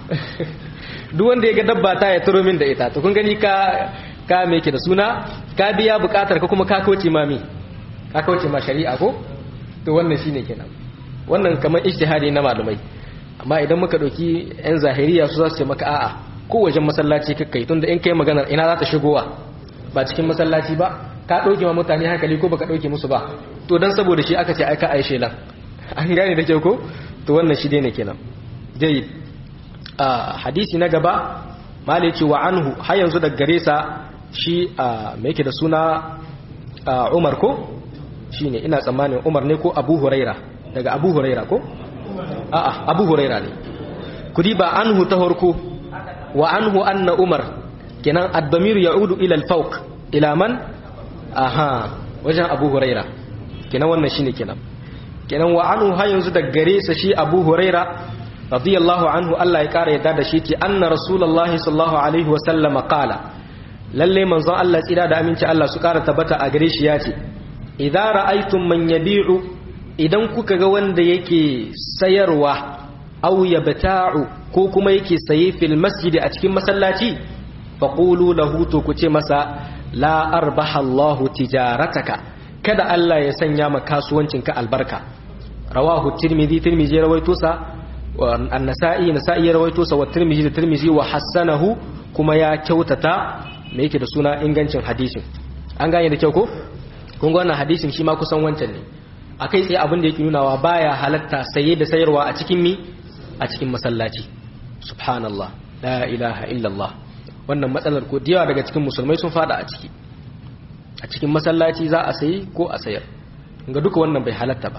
A: duk wanda ya ga dabba ta ya turo min da ita to kun gani ka ka me yake da suna ka biya bukatar ka kuma ka kauce ma me ka kauce ma shari'a ko to wannan shine kenan wannan kamar ijtihadi na malamai amma idan muka dauki yan zahiriya su za su ce maka a'a ko wajen masallaci kakkai tunda in kai magana ina za ta shigowa ba cikin masallaci ba ka dauke ma mutane hankali ko baka dauke musu ba to dan saboda shi aka ce ai ka aishe lan an gane da kyau ko to wannan shi dai ne kenan jayyid a hadisi na gaba maliki wa anhu har yanzu da gare sa shi me yake da suna Umar ko shine ina tsammanin Umar ne ko Abu Huraira daga Abu Huraira ko a'a Abu Huraira ne kudi ba anhu ta horko wa anhu anna Umar kenan ad-damir ya'udu ila al-fawq ila man aha wajen Abu Huraira kenan wannan shine kenan kenan wa anhu har yanzu da gare sa shi Abu Huraira radiyallahu anhu Allah ya kare yadda da shi ce anna rasulullahi sallallahu alaihi wa sallam qala lalle manzon Allah tsira da aminci Allah su kara tabbata a gare shi yace idza ra'aytum man yabi'u idan kuka ga wanda yake sayarwa aw yabta'u ko kuma yake saye fil masjid a cikin masallaci faqulu lahu to ku ce masa la arbaha Allahu tijarataka kada Allah ya sanya maka kasuwancinka albarka rawahu tirmidhi tirmidhi rawaito sa wa an-nasa'i nasa'i rawaito sa wa tirmidhi da tirmidhi wa hasanahu kuma ya kyautata me yake da suna ingancin hadisin an gane da kyau ko kun ga wannan hadisin shi ma kusan wancan ne akai tsaye abin da yake nunawa baya halatta saye da sayarwa a cikin mi a cikin masallaci subhanallah la ilaha illallah wannan matsalar ko diyawa daga cikin musulmai sun fada a ciki a cikin masallaci za a sayi ko a sayar ga duka wannan bai halatta ba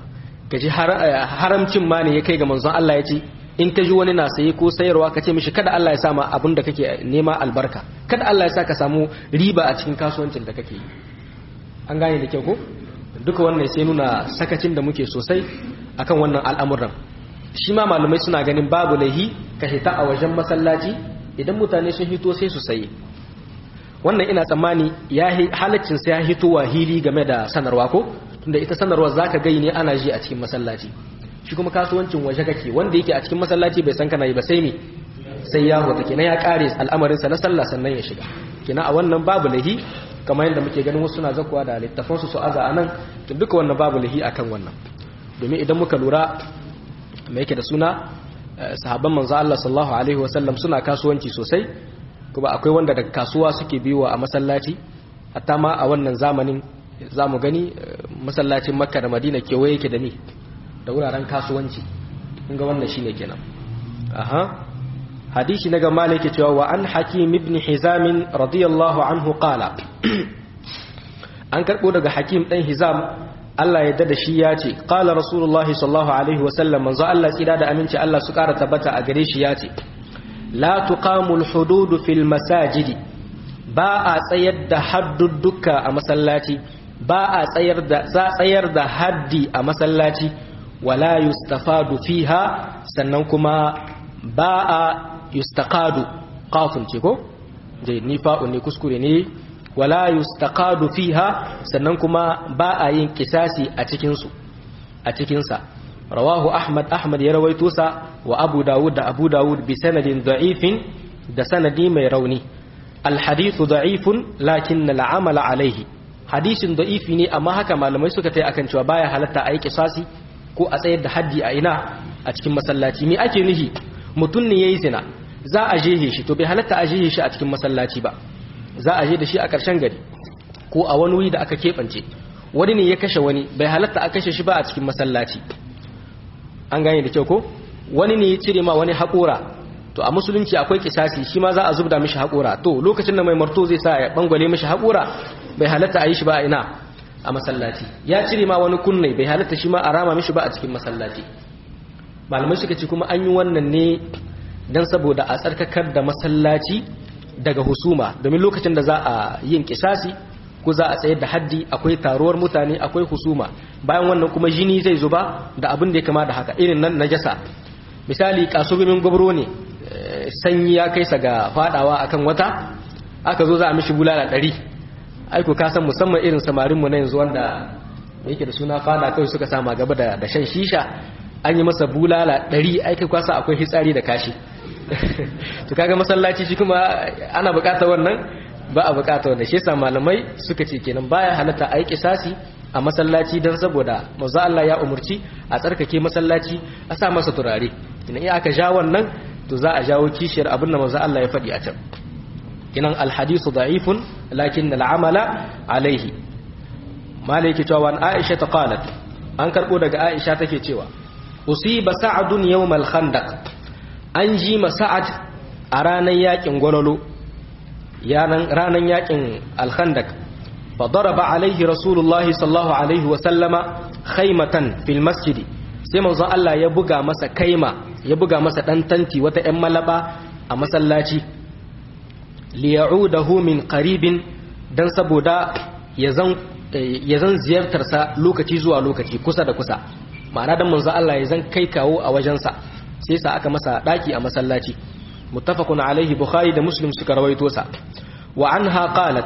A: kaji haramcin ma ne ya kai ga manzon Allah ya ce in ka ji wani na saye ko sayarwa ka ce mishi kada Allah ya sa ma abin da kake nema albarka, kada Allah ya sa ka samu riba a cikin kasuwancin da kake yi. An gane da kyau ko? Duka wannan sai nuna sakacin da muke sosai akan wannan al'amuran. Shi ma malamai suna ganin babu laihi ka hita a wajen masallaci idan mutane sun hito sai su saye. Wannan ina tsammani ya halaccin sai ya hito wa hili game da sanarwa ko? Tunda ita sanarwa zaka gai ne ana ji a cikin masallaci. Shi kuma kasuwancin waje kake wanda yake a cikin masallaci bai san kana yi ba sai me sai ya hota kenan ya kare al'amarin sa na sallah sannan ya shiga. Kenan a wannan babu lahi kamar yadda muke ganin wasu suna zakuwa da littafan su su aza anan to duka wannan babu lahi akan wannan. Domin idan muka lura me yake da suna sahabban manzo Allah sallallahu alaihi wasallam suna kasuwanci sosai kuma akwai wanda daga kasuwa suke biyowa a masallaci hatta ma a wannan zamanin zamu gani masallacin Makka da Madina kewaye yake da ni da wuraren kasuwanci kun ga wannan shine kenan. Aha hadisi na gaba yake cewa wa an Hakim ibn Hizam radiyallahu anhu qala an karbo daga Hakim dan Hizam Allah ya dada shi ya ce qala Rasulullah sallallahu alaihi wasallam manzo Allah tsira da aminci Allah su kara tabbata a gare shi ya ce la tuqamu al-hudud fil masajid ba a tsayar da haddudduka a masallaci ba a tsayar da za tsayar da haddi a masallaci wala yustafadu fiha sannan kuma ba a yustaqadu qafun ce ko dai ni fa'un ne kuskure ne wala yustaqadu fiha sannan kuma ba a yin kisasi a cikin su a cikin sa rawahu ahmad ahmad ya rawaito sa wa abu dawud da abu dawud bi sanadin da'ifin da sanadi mai rauni al hadithu da'ifun lakin al amal alayhi hadisin da'ifi ne amma haka malamai suka tai akan cewa baya halatta a yi kisasi ko a tsayar da haddi a ina a cikin masallaci me ake nihi mutum ne yayi zina za a jehe shi to bai halatta a jehe shi a cikin masallaci ba za a je da shi a ƙarshen gari ko a wani wuri da aka keɓance wani ne ya kashe wani bai halatta a kashe shi ba a cikin masallaci an gane da kyau ko wani ne ya cire ma wani haƙora to a musulunci akwai kisasi shi ma za a zubda mishi haƙora to lokacin da mai marto zai sa ya bangwale mishi haƙora bai halatta a yi shi ba a ina a masallaci ya cire ma wani kunne bai halatta shi ma a rama mishi ba a cikin masallaci malamai suka ce kuma an yi wannan ne don saboda a tsarkakar da masallaci daga husuma domin lokacin da za a yin kisasi ko za a tsayar da haddi akwai taruwar mutane akwai husuma bayan wannan kuma jini zai zuba da abin da ya kama da haka irin nan najasa misali kasugumin gwabro ne sanyi ya kai sa ga fadawa akan wata aka zo za a mishi bulala ɗari aiko ka san musamman irin samarinmu na yanzu wanda yake da suna fada kawai suka sama gaba da, da shan shisha an yi masa bulala ɗari aiki kwasa akwai hitsari da kashi to kaga masallaci shi kuma ana bukatar wannan ba a bukatar wannan shi yasa malamai suka ce kenan baya halatta a yi kisasi a masallaci don saboda manzo Allah ya umurci a tsarkake masallaci a sa masa turare idan aka ja wannan to za a jawo kishiyar abin da manzo Allah ya faɗi a can kinan alhadisu da'ifun lakin al'amala alaihi malaki cewa an Aisha ta qalat an karbo daga Aisha take cewa usiba sa'adun yawmal khandaq an ji ma sa'ad a ranan yakin gwalolo yanan ranan yakin al-khandaq fa daraba alaihi rasulullah sallallahu alaihi wa sallama khaymatan fil masjid sai manzo Allah ya buga masa kaima ya buga masa dan tanti wata ƴan malaba a masallaci liya'udahu min qaribin dan saboda yazan yazan ziyartar sa lokaci zuwa lokaci kusa da kusa ma'ana dan manzo Allah yazan kai kawo a wajensa sai sa aka masa daki a masallaci muttafaqun alaihi bukhari da muslim suka rawaito sa wa anha qalat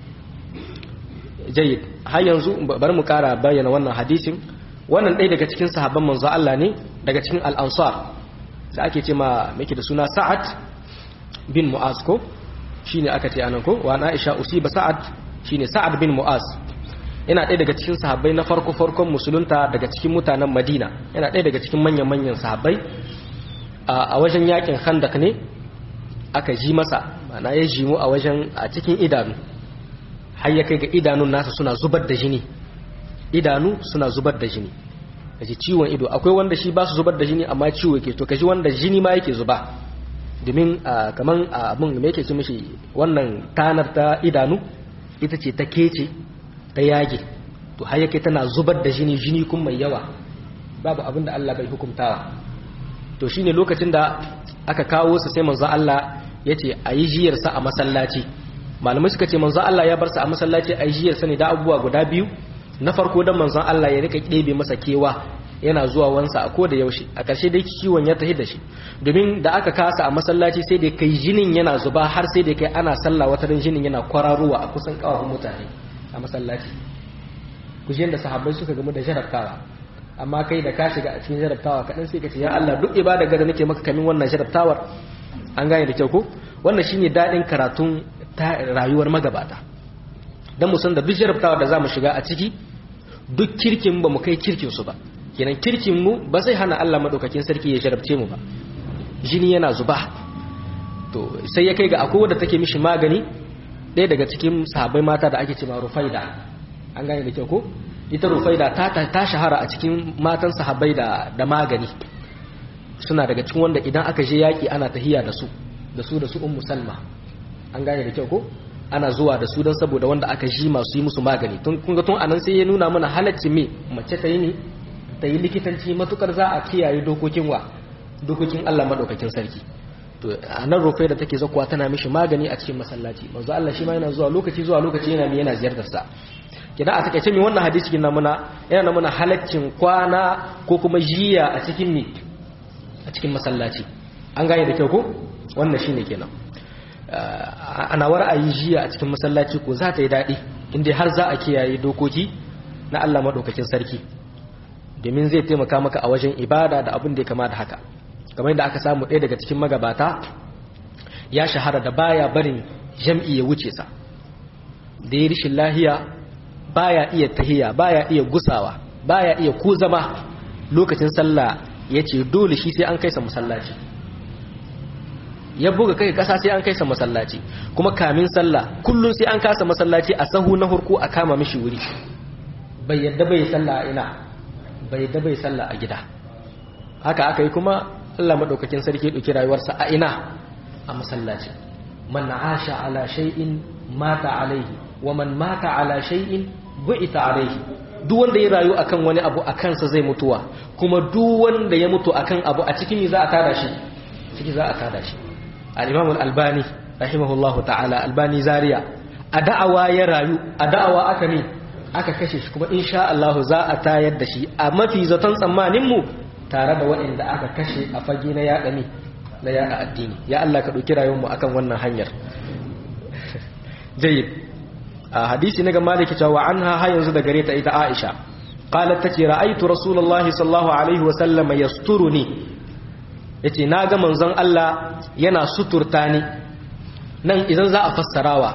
A: jayyid har yanzu bari mu kara bayyana wannan hadisin wannan ɗaya daga cikin sahabban manzo Allah ne daga cikin al-ansar sai ake ce ma me yake da suna Sa'ad bin Mu'az ko shine aka ce anan ko wa Aisha usiba Sa'ad shine Sa'ad bin Mu'az yana ɗaya daga cikin sahabbai na farko farkon musulunta daga cikin mutanen Madina yana ɗaya daga cikin manyan manyan sahabbai a wajen yakin Khandaq ne aka ji masa ma'ana ya jimu a wajen a cikin idanu har ya kai ga idanun nasa suna zubar da jini idanu suna zubar da jini kaji ciwon ido akwai wanda shi ba su zubar da jini amma ciwo yake to kaji wanda jini ma yake zuba domin kaman abin me yake ce mishi wannan tanar ta idanu ita ce ta kece ta yage to har yake tana zubar da jini jini kun mai yawa babu abin da Allah bai hukuntawa to shine lokacin da aka kawo su sai manzo Allah yace ayi jiyar sa a masallaci malamai suka ce manzo Allah ya bar sa a masallaci ayi jiyar sa ne da abubuwa guda biyu na farko dan manzo Allah ya rika ɗebe masa kewa yana zuwa wansa a koda yaushe a ƙarshe dai kiwon ya tahi da shi domin da aka kasa a masallaci sai da kai jinin yana zuba har sai da kai ana sallah wata ran jinin yana kwararowa a kusan kawafin mutane a masallaci kujen da sahabbai suka gamu da jarabtawa amma kai da ka shiga a cikin jarabtawa kaɗan sai ka ce ya Allah duk ibada ga da nake maka kamin wannan jarabtawar an gane da kyau ko wannan shine daɗin karatun ta rayuwar magabata dan mu san da duk jarabtawa da zamu shiga a ciki duk kirkin ba mu kai kirkin su ba kenan kirkin mu ba zai hana Allah madaukakin sarki ya jarabce mu ba jini yana zuba to sai ya kai ga akwai wanda take mishi magani ɗaya daga cikin sahabbai mata da ake cewa Rufaida an gane da kyau ko ita Rufaida ta ta shahara a cikin matan sahabbai da da magani suna daga cikin wanda idan aka je yaki ana tahiya da su da su da su ummu Salma an gane da kyau ko ana zuwa da su don saboda wanda aka ji masu yi musu magani tun kun ga tun anan sai ya nuna mana halacci me mace ta yi ne ta yi likitanci matukar za a kiyaye dokokin wa dokokin Allah madaukakin sarki to anan Rufai da take zakuwa tana mishi magani a cikin masallaci manzo Allah shi ma yana zuwa lokaci zuwa lokaci yana yana ziyartar sa kina a takeice me wannan hadisi kin muna yana muna halaccin kwana ko kuma jiya a cikin ne a cikin masallaci an gane da kyau ko wannan shine kenan ana ra'ayi jiya a cikin masallaci ko za ta yi dadi inda har za a kiyaye dokoki na Allah madaukakin sarki domin zai taimaka maka a wajen ibada da abin da ya kama da haka kamar yadda aka samu ɗaya daga cikin magabata ya shahara da baya barin jam'i ya wuce sa da ya rishin lahiya baya iya tahiya baya iya gusawa baya iya ku zama lokacin sallah ya ce dole shi sai an kai sa masallaci ya buga kai kasa sai an kai sa masallaci kuma kamin sallah kullum sai an kasa masallaci a sahu na hurku a kama mishi wuri bai yadda bai sallah a ina bai yadda bai sallah a gida haka aka yi kuma Allah madaukakin sarki ya dauki rayuwarsa a ina a masallaci man asha ala shay'in mata alaihi wa man mata ala shay'in bu'ita alaihi duk wanda ya rayu akan wani abu akan sa zai mutuwa kuma duk wanda ya mutu akan abu a cikin za a tada shi ciki za a tada shi al-Imam al-Albani rahimahullahu ta'ala Albani Zaria a da'awa ya rayu a da'awa aka ne aka kashe shi kuma insha Allah za a tayar da shi a mafi zaton tsammanin mu tare da waɗanda aka kashe a fage na yaɗa ne na yaɗa addini ya Allah ka ɗauki rayuwarmu akan wannan hanyar jayyid a hadisi na ga maliki cewa anha har yanzu da gare ta ita Aisha qalat tace ra'aytu rasulullahi sallallahu alaihi wa sallam yasturuni yace naga manzon Allah yana suturta ni nan idan za a fassarawa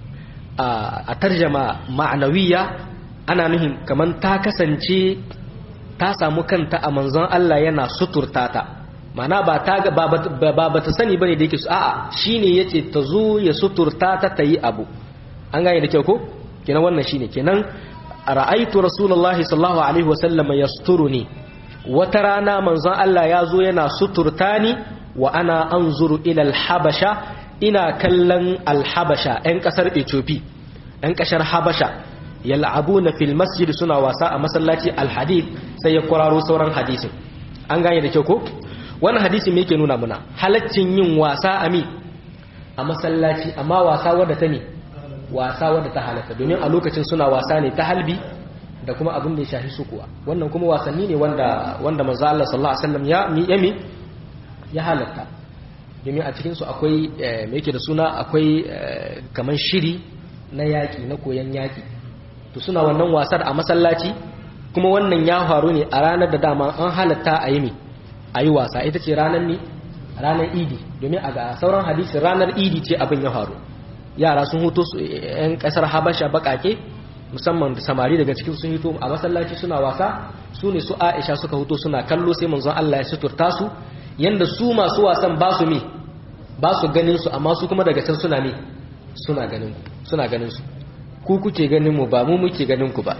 A: a tarjama ma'anawiya ana nuhin kaman ta kasance ta samu kanta a manzon Allah yana suturta ta mana ba ta ba ba ta sani bane da yake su a'a shine yace ta zo ya suturta ta tayi abu an gane da kyau ko kenan wannan shine kenan ra'aytu rasulullahi sallallahu alaihi wasallam yasturuni wata rana manzon Allah ya zo yana suturta ni wa ana anzuru ila al-habasha ina kallon al-habasha ɗan kasar Ethiopia ɗan kasar Habasha yal'abuna fil masjid suna wasa a masallaci al-hadith sai ya kwararo sauran hadisin an gane da kyau ko wannan hadisi me yake nuna muna halaccin yin wasa a mi a masallaci amma wasa wadda ta ne wasa wadda ta halatta domin a lokacin suna wasa ne ta halbi da kuma abin da ya shafi su kuwa wannan kuma wasanni ne wanda wanda manzo Allah sallallahu alaihi wasallam ya mi yami ya halatta domin a cikin su akwai me yake da suna akwai kaman shiri na yaki na koyan yaki to suna wannan wasar a masallaci kuma wannan ya faru ne a ranar da dama an halatta a yi mi a yi wasa ita ce ranar ne ranar idi domin a ga sauran hadisi ranar idi ce abin ya faru yara sun huto yan kasar habasha bakake musamman da samari daga cikin sun hito a masallaci suna wasa su ne su aisha suka huto suna kallo sai manzon Allah ya suturta su yanda su masu wasan ba su mi ba su ganin su amma su kuma daga can suna mi suna ganin suna ganin su ku kuke ganin mu ba mu muke ganin ku ba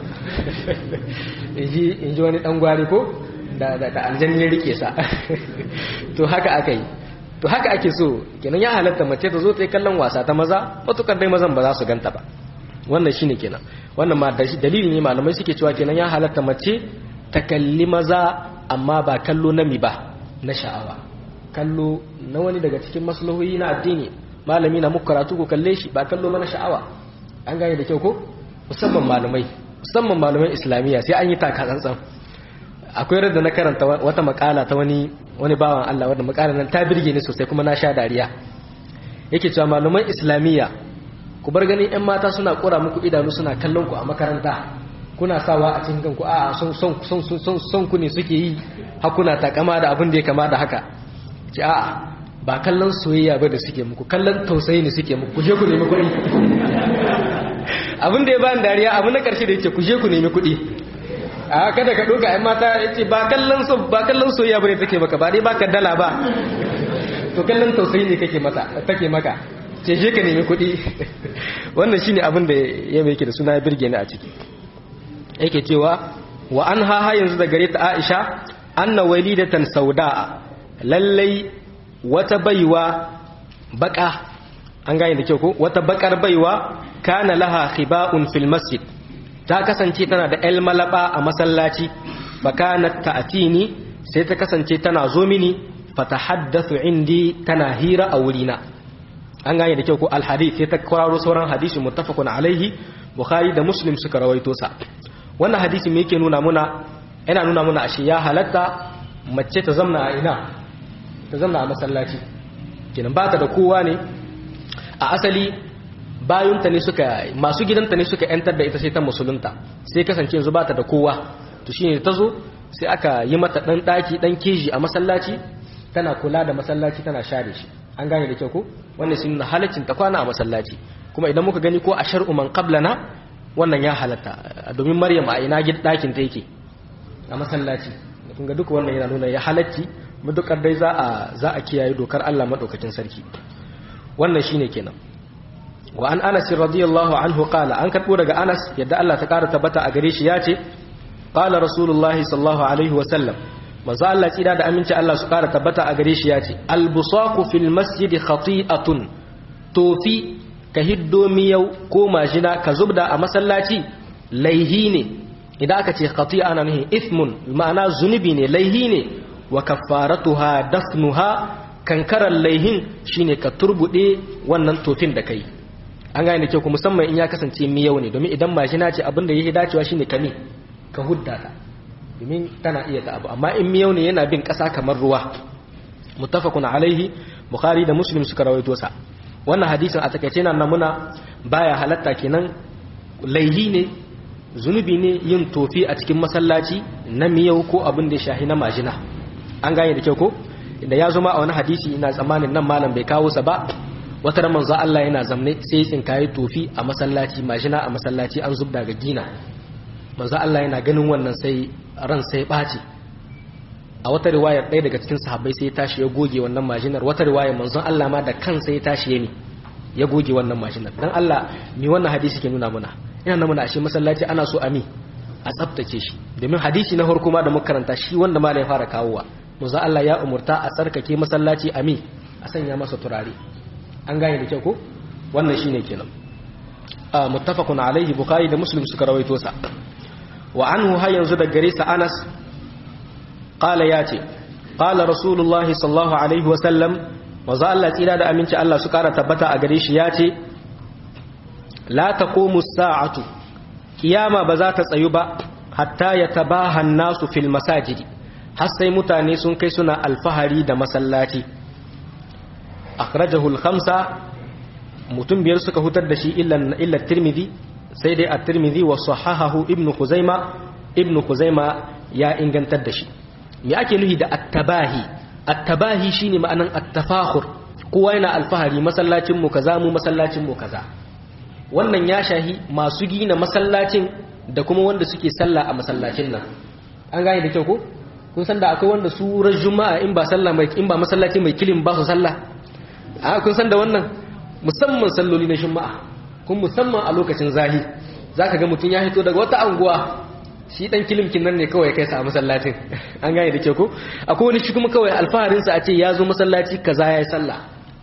A: inji inji wani dan gwari ko da da, da aljannin rike sa to haka aka yi to haka ake so kenan ya halatta mace ta zo ta yi kallon wasa ta maza matukar dai mazan ba za su ganta ba wannan shine kenan wannan ma dalili ne malamai suke cewa kenan ya halatta mace ta kalli maza amma ba kallo na mi ba na sha'awa, kallo na wani daga cikin maslahohi na addini. Malami na muku karatu ku kalle shi, ba kallo mana sha'awa. An gane da kyau ko? Musamman malamai, musamman malaman islamiyya sai an yi taka tsantsan. Akwai rada na karanta wata makala ta wani wani bawan Allah, wanda makala nan ta birge ni sosai kuma na sha dariya. Yake cewa malaman islamiyya ku bar ganin ƴan mata suna kora muku idanu suna kallon ku a makaranta, kuna sawa a cikin kanku a son son son son son ku ne suke yi, hakuna takama da abin da ya kama da haka. Ki a'a, ba kallon soyayya ba da suke muku, kallon tausayi ne suke muku, kuje ku nemi kuɗi. Abin da ya bani dariya abu na ƙarshe da yake kuje ku nemi kuɗi. A kada ka ɗoga ƴan mata yace ba kallon so ba kallon soyayya bane take maka, ba dai baka dala ba, to kallon tausayi ne kake mata take maka, ce je ka nemi kuɗi. Wannan shine abin da ya mai yake da suna birge ni a ciki. Yake cewa wa an ha yanzu da gare ta Aisha anna walidatan sauda, lallai wata baiwa baka, an gane da kyau ko, wata bakar baiwa kana laha khiba'un fil masjid, ta kasance tana da el malaba a masallaci, bakanat ta'tini, sai ta kasance tana zo mini, fatahaddathu indi, tana hira a wurina. An gane da kyau ko, al hadith sai ta kwararo sauran hadisi muttafaqun alaihi, Bukhari da Muslim suka rawaito sa. Wannan hadisi me yake nuna muna? Yana nuna muna ashe ya halatta mace ta zamna a ina, ta zamna a masallaci, kenan ba ta da kowa ne a asali, bayunta ne suka, masu gidanta ne suka yantar da ita sai ta musulunta, sai kasance yanzu ba ta da kowa, to shine ta zo sai aka yi mata dan daki dan keji a masallaci, tana kula da masallaci tana share shi. An gane da kyau ko? Wannan shi nuna halaccin ta kwana a masallaci, kuma idan muka gani ko a shar'u man qablana wannan ya halatta, domin Maryam a ina dakin ta yake a masallaci. Kun ga duka wannan yana nuna ya halacci, madukar dai za a za a kiyaye dokar Allah madaukakin sarki. Wannan shine kenan. Wa an Anas radiyallahu anhu qala, an karbo daga Anas yadda Allah ta kara tabbata a gare shi yace qala rasulullahi sallallahu alaihi wa sallam, manzo Allah tsira da aminci Allah su kara tabbata a gare shi yace al busaqu fil masjid khati'atun, tofi ka hiddo miyau ko majina ka zubda a masallaci laihi ne. Idan aka ce khati'a ana nuhin ithmun, ma'ana zunubi ne, laihi ne. Wa kaffaratuha dafnuha, kankaran laihin shine ka turbude wannan tofin da kai. An gane da kyau, musamman in ya kasance miyau ne, domin idan majina ce abin da yake dacewa shine ka ne ka hudda ta, domin tana iya ta abu. Amma in miyau ne yana bin kasa kamar ruwa. Muttafaqun alaihi, Bukhari da Muslim suka rawaito sa. Wannan hadisin a takaice nan namuna baya halatta, kenan laihi ne, zunubi ne yin tofi a cikin masallaci na miyau ko abin da ya shahi na majina. An gane da kyau ko? Inda ya zama a wani hadisi ina tsammanin nan malam bai kawo sa ba, wata ran manzo Allah yana zamne sai ya tsinkaye tofi a masallaci, majina a masallaci an zubda ga gina. Manzo Allah yana ganin wannan sai ran sai ɓaci. A wata riwayar ɗaya daga cikin sahabbai sai ya tashi ya goge wannan majinar, wata riwayar manzon Allah ma da kansa ya tashi ya ne ya goge wannan majinar. Dan Allah ni wannan hadisi ke nuna muna, ina nuna muna ashe masallaci ana so ami a tsaftace shi, domin hadisi na farko ma da muka karanta shi wanda ma ya fara kawowa, manzon Allah ya umurta a tsarkake masallaci ami a sanya masa turare. An gane da kyau ko? Wannan shine kenan. a muttafaqun alaihi, Bukhari da Muslim suka rawaito sa. Wa anhu har yanzu da gare sa Anas qala yace qala Rasulullah sallallahu alaihi wa sallam, manzo Allah tsira da aminci Allah su kara tabbata a gare shi yace la taqumu as-sa'atu, kiyama ba za ta tsayu ba hatta yatabaha an-nasu fil masajidi, har sai mutane sun kai suna alfahari da masallaci. Akhrajahu al-khamsa, mutum biyar suka hutar da shi illa illa Tirmidhi, sai dai at-Tirmidhi wa sahahahu Ibn Khuzaima, Ibn Khuzaima ya ingantar da shi. Me ake nufi da at-tabahi? At-tabahi shine ma'anan at-tafakhur, kowa yana alfahari, masallacin mu kaza, mu masallacin mu kaza. Wannan ya shahi masu gina masallacin da kuma wanda suke sallah a masallacin nan. An gane da kyau ko? Kun san da akwai wanda su ran juma'a in ba sallah mai in ba masallaci mai kilin ba su sallah. A kun san da wannan, musamman salloli na juma'a, kun musamman a lokacin zahi zaka ga mutun ya hito daga wata anguwa, shi dan kilimkin nan ne kawai kai sa a masallacin. An gane da kyau ko? Akwai wani shi kuma kawai alfaharin sa a ce ya zo masallaci kaza yayi sallah,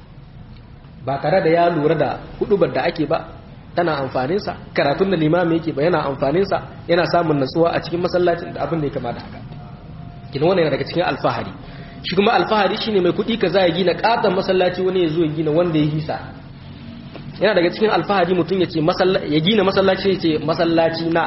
A: ba tare da ya lura da hudubar da ake ba tana amfanin sa, karatun da limami yake ba yana amfanin sa, yana samun natsuwa a cikin masallacin da abin da ya kama da haka. kina wannan yana daga cikin alfahari shi kuma alfahari shine mai kudi kaza ya gina katon masallaci wani ya zo ya gina wanda ya hisa yana daga cikin alfahari mutum ya ce ya gina masallaci ya ce masallaci na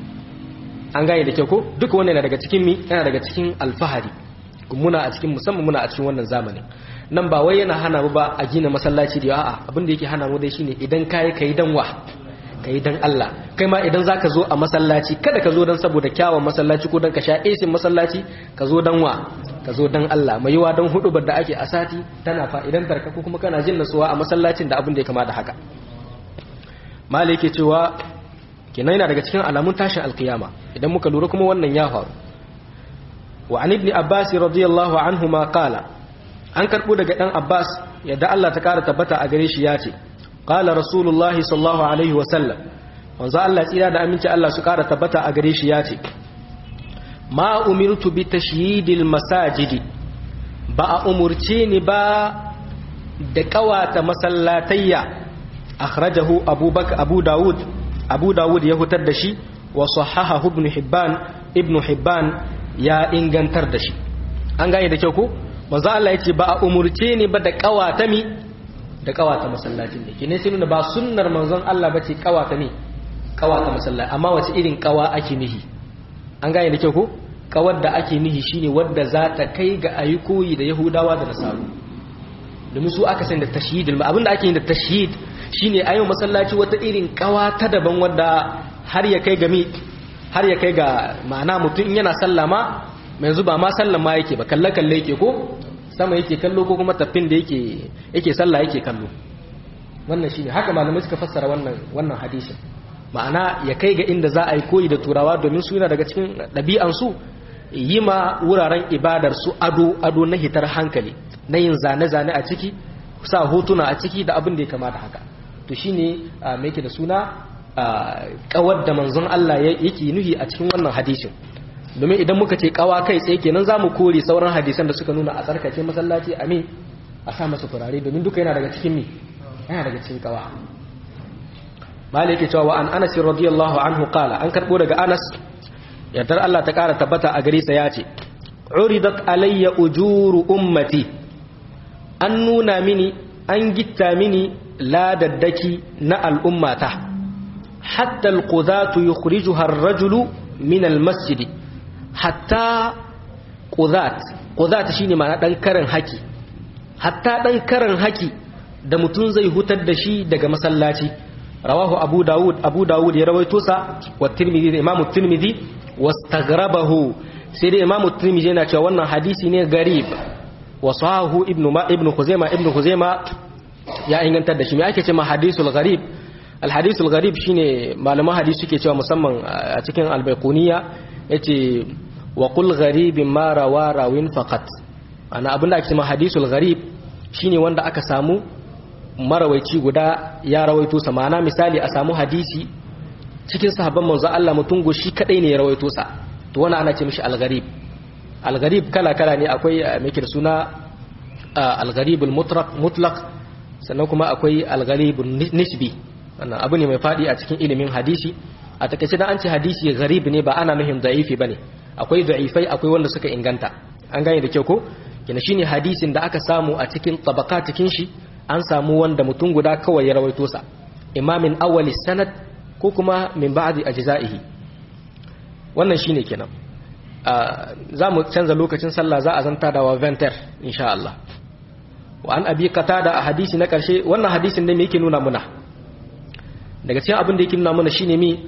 A: an gane da kyau ko duka wannan yana daga cikin mi yana daga cikin alfahari muna a cikin musamman muna a cikin wannan zamanin nan ba wai yana hana mu ba a gina masallaci da a'a abin da yake hana mu dai shine idan kai kai dan wa kai dan Allah kai ma idan zaka zo a masallaci kada ka zo dan saboda kyawun masallaci ko dan ka sha esin masallaci ka zo dan wa ka zo dan Allah mai yiwa dan hudubar da ake a sati tana fa'idantar ka ko kuma kana jin nasuwa a masallacin da abin da ya kama da haka malai yake cewa kenan yana daga cikin alamun tashin alkiyama idan muka lura kuma wannan ya faru wa an ibn abbas radiyallahu anhuma qala an karbo daga dan abbas yadda Allah ta kara tabbata a gare shi yace qala rasulullahi sallallahu alaihi wa sallam manzo Allah tsira da aminci Allah su kara tabbata a gare shi yace ma umirtu bi tashyidil masajidi ba a umurce ni ba da kawata masallatayya akhrajahu abubakar abu daud abu dawud ya hutar da shi wa sahahahu ibn hibban ibn hibban ya ingantar da shi an gane da kyau ko manzo Allah yace ba a umurce ni ba da kawata mi da kawata masallacin ne kine sai nuna ba sunnar manzon Allah bace kawata ne kawata masallaci amma wace irin kawa ake nihi an gane da kyau ko kawar da ake nihi shine wadda za ta kai ga ayi koyi da yahudawa da nasaru domin su aka san da tashyid abinda ake yin da tashyid shine ayo masallaci wata irin kawa ta daban wadda har ya kai ga mi har ya kai ga ma'ana mutum yana sallama mai zuba ma sallama yake ba kalle kalle yake ko sama yake kallo ko kuma tafin da yake yake sallah yake kallo wannan shine haka malamai suka fassara wannan wannan hadisin ma'ana ya kai ga inda za a yi koyi da turawa domin su yana daga cikin ɗabi'an su yi ma wuraren ibadar su ado ado na hitar hankali na yin zane-zane a ciki sa hotuna a ciki da abin da ya kamata haka to shine me yake da suna kawar da manzon Allah yake nuhi a cikin wannan hadisin domin idan muka ce kawa kai tsaye kenan zamu kore sauran hadisan da suka nuna a tsarkake masallaci amin a sa masa turare domin duka yana daga cikin mi yana daga cikin kawa malai yake cewa wa an Anas radiyallahu anhu qala an karbo daga Anas yardar Allah ta kara tabbata a gare sa yace uridat alayya ujuru ummati an nuna mini an gitta mini ladaddaki na al'ummata hatta alqudatu yukhrijuha ar-rajulu min al-masjid hatta qudat qudat shine ma'ana dan karin haki hatta dan karin haki da mutun zai hutar da shi daga masallaci rawahu abu daud abu daud ya rawaito sa wa tirmidhi da imamu tirmidhi wastaghrabahu sai da imamu tirmidhi yana cewa wannan hadisi ne garib wa sahahu ibnu ma ibnu khuzaimah ibnu khuzaimah ya ingantar da shi me ake cewa hadisul gharib al hadisul gharib shine malaman hadisi suke cewa musamman a cikin al baiquniya yace wa qul gharib ma rawa rawin faqat ana abinda ake cewa hadisul gharib shine wanda aka samu marawaici guda ya rawaito sa ma'ana misali a samu hadisi cikin sahabban manzo Allah mutum go shi kadai ne ya rawaito sa to wannan ana ce mishi al-gharib al-gharib kala kala ne akwai me yake da suna al-gharib al-mutlaq mutlaq sannan kuma akwai al-gharib nisbi wannan abu ne mai fadi a cikin ilimin hadisi a takeice dan an ce hadisi gharib ne ba ana nufin da'ifi bane akwai da'ifai akwai wanda suka inganta an gane da kyau ko kina shine hadisin da aka samu a cikin tabaqatikin shi an samu wanda mutum guda kawai ya rawaito sa imamin awwali sanad ko kuma min ba'di ajza'ihi wannan shine kenan za mu canza lokacin sallah za a zanta da wa venter insha Allah wa an abi qatada a hadisi na karshe wannan hadisin ne me yake nuna muna daga cikin abin da yake nuna muna shine mi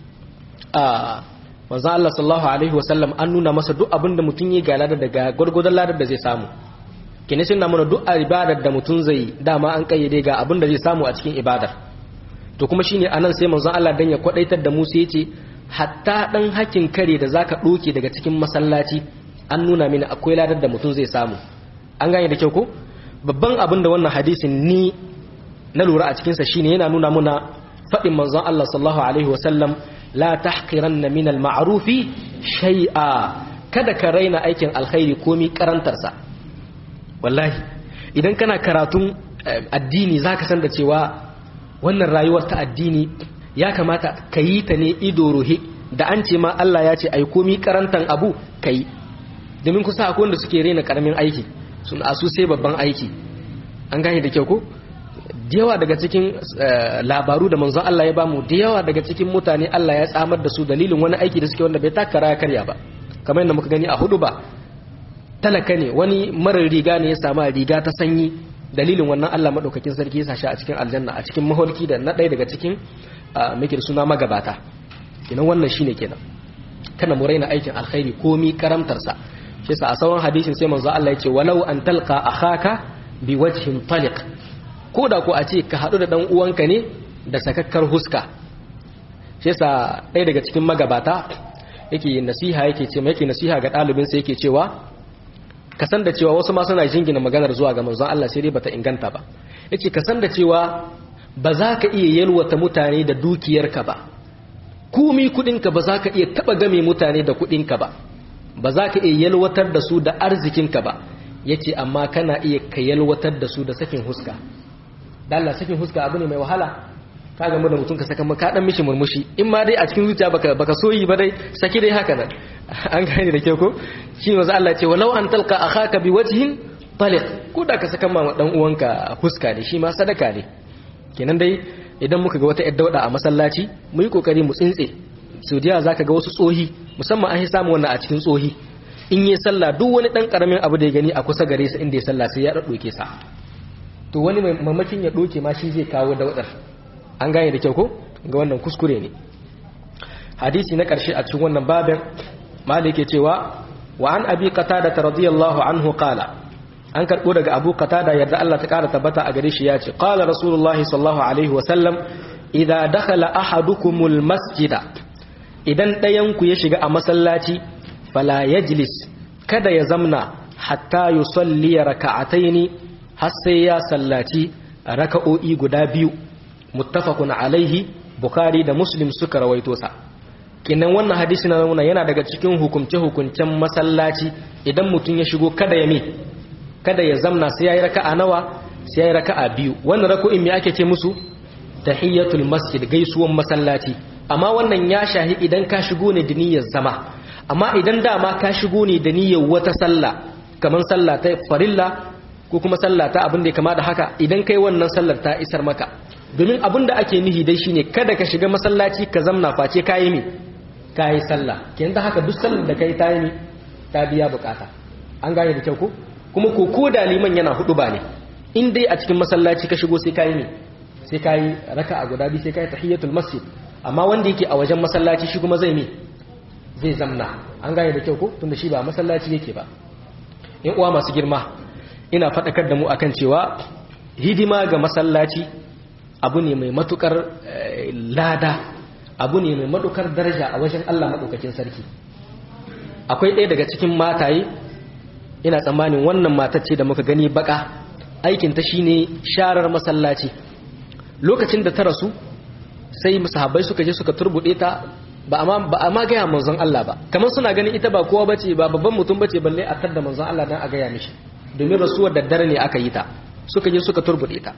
A: a manzo Allah sallallahu alaihi wasallam an nuna masa duk abin da mutum yi ga ladar daga gurgudan ladar da zai samu kene sun na mana duk ibadar da mutum zai dama an kayyade ga abin da zai samu a cikin ibadar to kuma shine anan sai manzon Allah dan ya kwadaitar da Musa yace hatta dan hakin kare da zaka doke daga cikin masallaci an nuna mini akwai ladar da mutum zai samu an gane da kyau ko babban abin da wannan hadisin ni na lura a cikin sa shine yana nuna muna fadin manzon Allah sallallahu alaihi wasallam la tahqiranna min al-ma'rufi shay'a kada ka raina aikin alkhairi komi karantarsa wallahi idan kana karatun addini zaka san da cewa wannan rayuwar ta addini ya kamata ka yi ta ne ido ruhe da an ce ma Allah ya ce ai komi karantan abu kai domin kusa akwai wanda suke rena karamin aiki sun asu sai babban aiki an gane da kyau ko da yawa daga cikin labaru da manzon Allah ya bamu da yawa daga cikin mutane Allah ya tsamar da su dalilin wani aiki da suke wanda bai takara ya karya ba kamar yadda muka gani a hudu ba talaka ne wani marar riga ne ya samu riga ta sanyi dalilin wannan Allah madaukakin sarki ya sashi a cikin aljanna a cikin maholki da na ɗaya daga cikin muke suna magabata kenan wannan shine kenan kana mu raina aikin alkhairi komi karamtarsa shi yasa a sauran hadisin sai manzo Allah ya ce walau an talqa akhaka biwajhin taliq ko da ko a ce ka hadu da dan uwanka ne da sakakkar huska shi yasa ɗaya daga cikin magabata yake nasiha yake ce yake nasiha ga dalibin sa yake cewa ka san da cewa wasu ma suna jingina maganar zuwa ga manzon Allah sai dai bata inganta ba yace ka san da cewa ba za ka iya yalwata mutane da dukiyarka ba komi kudinka ba za ka iya taba game mutane da kudinka ba ba za ka iya yalwatar da su da arzikinka ba yace amma kana iya ka yalwatar da su da sakin huska dan Allah sakin huska abu ne mai wahala ka ga mu da mutum ka saka maka dan mishi murmushi in ma dai a cikin zuciya baka baka soyi ba dai saki dai haka nan an gane da ke ko shi manzo Allah ya ce walau an talqa akhaka biwajhin taliq ko da ka saka ma dan uwanka huska ne shi ma sadaka ne kenan dai idan muka ga wata yar dauda a masallaci mu yi kokari mu tsintse saudiya zaka ga wasu tsohi musamman an yi samu wannan a cikin tsohi in yi sallah duk wani dan karamin abu da ya gani a kusa gare sa inda ya sallah sai ya daddoke sa to wani mai mamakin ya doke ma shi zai kawo daudar an gane da kyau ko ga wannan kuskure ne hadisi na karshe a cikin wannan babin malik yake cewa wa an abi qatada radiyallahu anhu qala an karbo daga abu qatada yadda Allah ta kara tabbata a gare shi yace qala rasulullahi sallallahu alaihi wa sallam idza dakhala ahadukumul masjida idan dayan ku ya shiga a masallaci fala yajlis kada ya zamna hatta yusalli raka'ataini har sai ya sallaci raka'o'i guda biyu muttafaqun alaihi bukhari da muslim suka rawaito sa kinan wannan hadisi na nuna yana daga cikin hukumce hukuncen masallaci idan mutum ya shigo kada ya mi kada ya zamna sai yayi raka'a nawa sai yayi raka'a biyu wannan raka'o'in me ake ce musu tahiyatul masjid gaisuwan masallaci amma wannan ya shahi idan ka shigo ne da niyyar zama amma idan dama ka shigo ne da niyyar wata sallah kaman sallah ta farilla ko kuma sallah ta abin da ya kama da haka idan kai wannan sallar ta isar maka domin abin da ake nihi dai shine kada ka shiga masallaci ka zamna face kayi mi kayi sallah kenan da haka duk sallar da kai ta yi mi ta biya bukata an gane da kyau ko kuma ko ko da liman yana hudu ba ne in dai a cikin masallaci ka shigo sai kayi mi sai kayi raka'a guda biyu sai kayi tahiyatul masjid amma wanda yake a wajen masallaci shi kuma zai mi zai zamna an gane da kyau ko tunda shi ba masallaci yake ba in uwa masu girma ina faɗakar da mu akan cewa hidima ga masallaci abu ne mai matukar lada abu ne mai matukar daraja a wajen Allah madaukakin sarki akwai ɗaya daga cikin mataye ina tsammanin wannan matar ce da muka gani baka aikin ta shine sharar masallaci lokacin da ta rasu sai sahabbai suka je suka turbude ta ba amma ba amma ga manzon Allah ba kamar suna ganin ita ba kowa bace ba babban mutum bace balle a tar da manzon Allah dan a ga ya mishi domin rasuwar daddare ne aka yi ta suka je suka turbude ta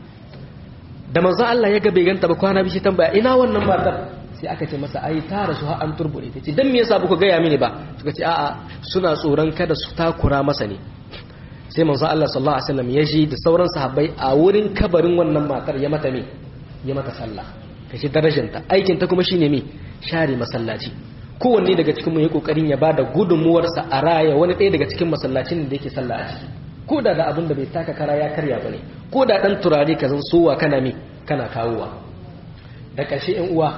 A: da manzon Allah ya ga bai ganta ba kwana bishi tambaya ina wannan matar sai aka ce masa ai ta rasu har an turbude ta ce dan me yasa ba ku ga ya mini ba suka ce a'a suna tsoron kada su takura masa ne sai manzon Allah sallallahu alaihi wasallam ya ji da sauran sahabbai a wurin kabarin wannan matar ya mata me ya mata sallah kashi darajanta aikin ta kuma shine me share masallaci kowanne daga cikin mu yi kokarin ya bada gudunmuwarsa a raya wani ɗaya daga cikin masallacin da yake sallah a ciki ko da da abin da bai taka kara ya karya bane ko da dan turare ka zan sowa kana me kana kawowa da ƙarshe ɗan uwa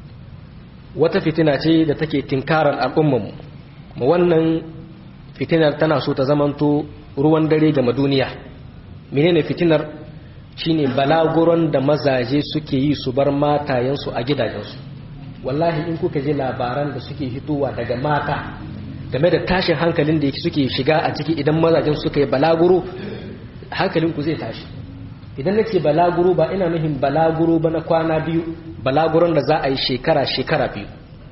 A: wata fitina ce da take tinkarar al'ummar mu mu wannan fitinar tana so ta zamanto ruwan dare ga duniya menene fitinar shine balaguron da mazaje suke yi su bar matayensu a gidajensu wallahi in kuka ji labaran da suke hitowa daga mata game da tashin hankalin da suke shiga a ciki idan mazajen suka yi balaguro hankalinku zai tashi idan nake balaguro ba ina nufin balaguro ba na kwana biyu balaguron da za a yi shekara shekara biyu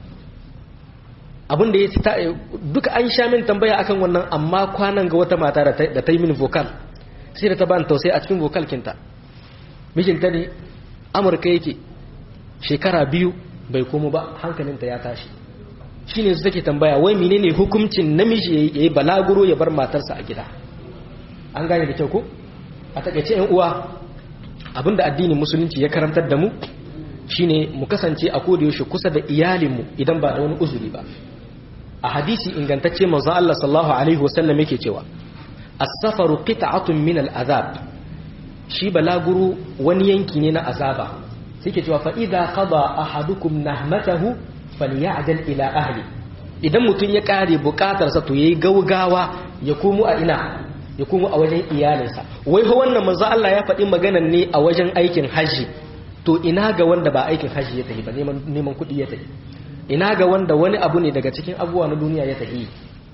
A: abin da ya duka an sha min tambaya akan wannan amma kwanan ga wata mata da ta yi min vocal sai da ta ban tausayi a cikin vocal kinta mijinta ne amurka yake shekara biyu bai komo ba hankalinta ya tashi shine su take tambaya wai menene hukuncin namiji yayi balaguro ya bar matarsa a gida. An gane da kyau ko? A takeice ƴan uwa abinda addinin musulunci ya karantar da mu shine mu kasance a koda yaushe kusa da iyalinmu idan ba da wani uzuri ba. A hadisi ingantacce manzo Allah sallallahu alaihi wasallam yake cewa as-safaru qit'atun min al-azab, shi balaguro wani yanki ne na azaba. Sai ke cewa fa idza qada ahadukum nahmatahu falya'dal ila ahli, idan mutun ya kare bukatarsa to yayi gaugawa ya komo a ina ya komo a wajen iyalinsa. Wai ho wannan manzo Allah ya faɗi maganan ne a wajen aikin haji, to ina ga wanda ba aikin haji ya tafi ba, neman neman kuɗi ya tafi, ina ga wanda wani abu ne daga cikin abubuwa na duniya ya tafi.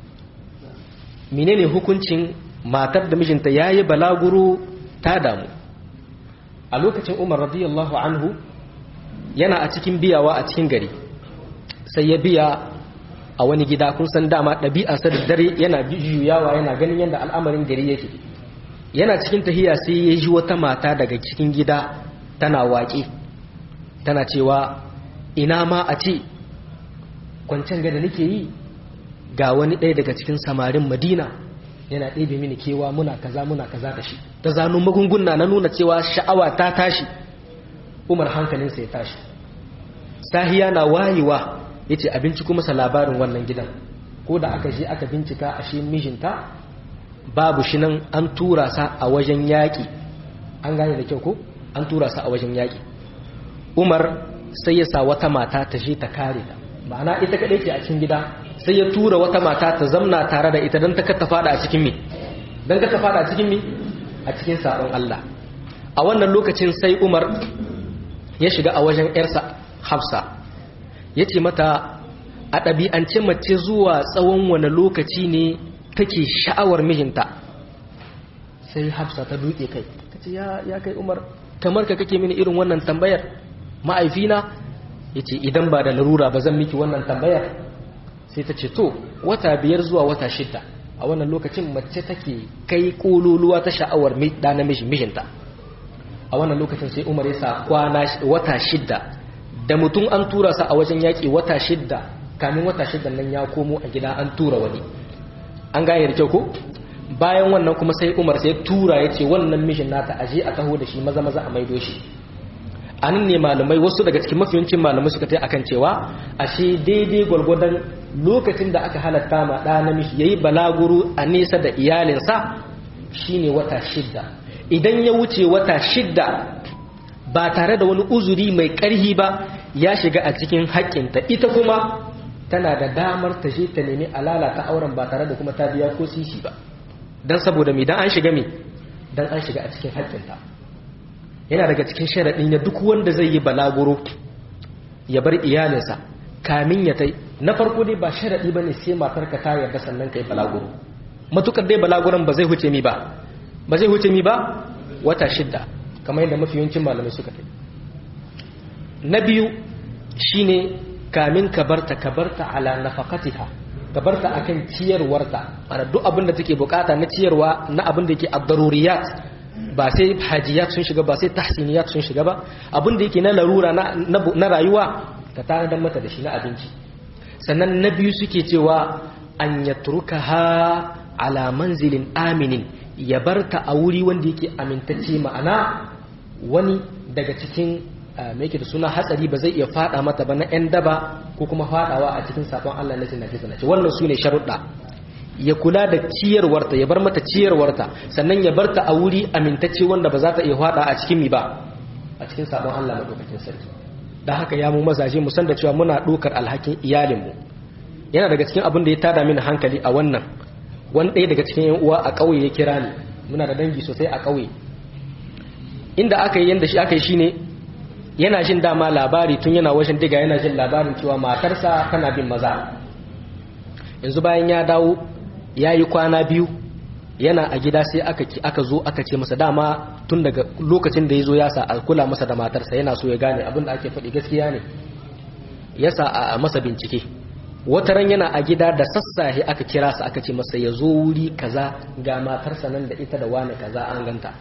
A: Menene hukuncin matar da mijinta yayi balaguro ta damu? A lokacin Umar radiyallahu anhu yana a cikin biyawa a cikin gari, sai ya biya a wani gida. Kun san dama ɗabi'arsa da dare yana juyawa yana ganin yadda al'amarin gari yake. Yana cikin tahiya sai ya ji wata mata daga cikin gida tana waƙe, tana cewa ina ma a ce kwancen gada nake yi ga wani ɗaya daga cikin samarin Madina yana ɗebe mini kewa, muna kaza muna kaza da shi. Ta zano magunguna na nuna cewa sha'awa ta tashi. Umar hankalinsa ya tashi. Sahiya na wayewa ya ce a binciko masa labarin wannan gidan. Ko da aka je aka bincika a shi mijinta babu shi nan, an tura sa a wajen yaƙi. An gane da kyau ko? An tura sa a wajen yaƙi. Umar sai ya sa wata mata ta je ta kare ta, ma'ana ita kaɗai ce a cikin gida, sai ya tura wata mata ta zamna tare da ita don ta ta fada a cikin mi don ka ta fada a cikin mi a cikin sabon Allah. A wannan lokacin sai Umar ya shiga a wajen yarsa Hafsa, ya ce mata a ɗabi'ance mace zuwa tsawon wani lokaci ne take sha'awar mijinta. Sai Hafsa ta duke kai ta ce ya kai Umar, kamar ka kake mini irin wannan tambayar ma'aifina? Ya ce idan ba da larura ba zan miki wannan tambayar. Sai ta ce to wata biyar zuwa wata shidda, a wannan lokacin mace take kai kololuwa ta sha'awar da namiji mijinta. A wannan lokacin sai Umar ya sa kwana wata shidda, da mutum an tura sa a wajen yaƙi wata shidda, kamin wata shidda nan ya komo a gida an tura wani. An gane da kyau ko? Bayan wannan kuma sai Umar sai tura ya ce wannan mijin nata aje a taho da shi maza maza a maido shi. Anan ne malamai, wasu daga cikin mafiyancin malamai suka tai akan cewa ashe daidai gwargwadon lokacin da aka halatta ma ɗa namiji yayi balaguro a nesa da iyalinsa shine wata shidda. Idan ya wuce wata shidda ba tare da wani uzuri mai ƙarhi ba, ya shiga a cikin haƙƙinta. Ita kuma tana da damar ta je ta nemi alala ta auren ba tare da kuma ta biya ko sisi ba, dan saboda me dan an shiga me dan an shiga a cikin haƙƙinta. Yana daga cikin sharaɗin ya duk wanda zai yi balaguro ya bar iyalinsa kamin ya tai, na farko dai ba sharaɗi ba ne sai matarka ta yarda sannan ka yi balaguro. Matukar dai balaguron ba zai huce mi ba ba zai huce mi ba wata shidda, kamar yadda mafi yawancin malamai suka tai. Na biyu shine kamin ka barta ka barta ala nafaqatiha, ka barta akan ciyarwarta, ana duk abin da take bukata na ciyarwa na abin da yake ad-daruriyat, ba sai hajiyat sun shiga ba sai tahsiniyat sun shiga ba, abin da yake na larura na, na rayuwa ka tanadar mata da shi na abinci. Sannan na biyu suke cewa an yatrukaha ala manzilin aminin, ya barta a wuri wanda yake amintacce, ma'ana wani daga cikin mai yake da suna hatsari ba zai iya fada mata ba na yan daba ko kuma fadawa a cikin sabon Allah na zinace zinace. Wannan su ne sharuɗa. Ya kula da ciyarwarta, ya bar mata ciyarwarta, sannan ya barta a wuri amintacce wanda ba za ta iya fada a cikin mi ba a cikin sabon Allah madaukakin sarki. Da haka ya mu mazaje mu san da cewa muna ɗaukar alhakin iyalinmu. Yana daga cikin abin da ya tada mini hankali a wannan, wani ɗaya daga cikin yan uwa a ƙauye ya kira ni, muna da dangi sosai a ƙauye. Inda aka yi yanda shi aka yi shine yana jin dama labari tun yana wajen diga, yana jin labarin cewa matarsa tana bin maza. Yanzu bayan ya dawo ya yi kwana biyu yana a gida, sai aka aka zo aka ce masa dama tun daga lokacin da ya zo ya sa a kula masa da matarsa, yana so ya gane abin da ake faɗi gaskiya ne, ya sa a masa bincike. Wata ran yana a gida da sassahe aka kira sa aka ce masa ya zo wuri kaza ga matarsa nan da ita da wani kaza an ganta.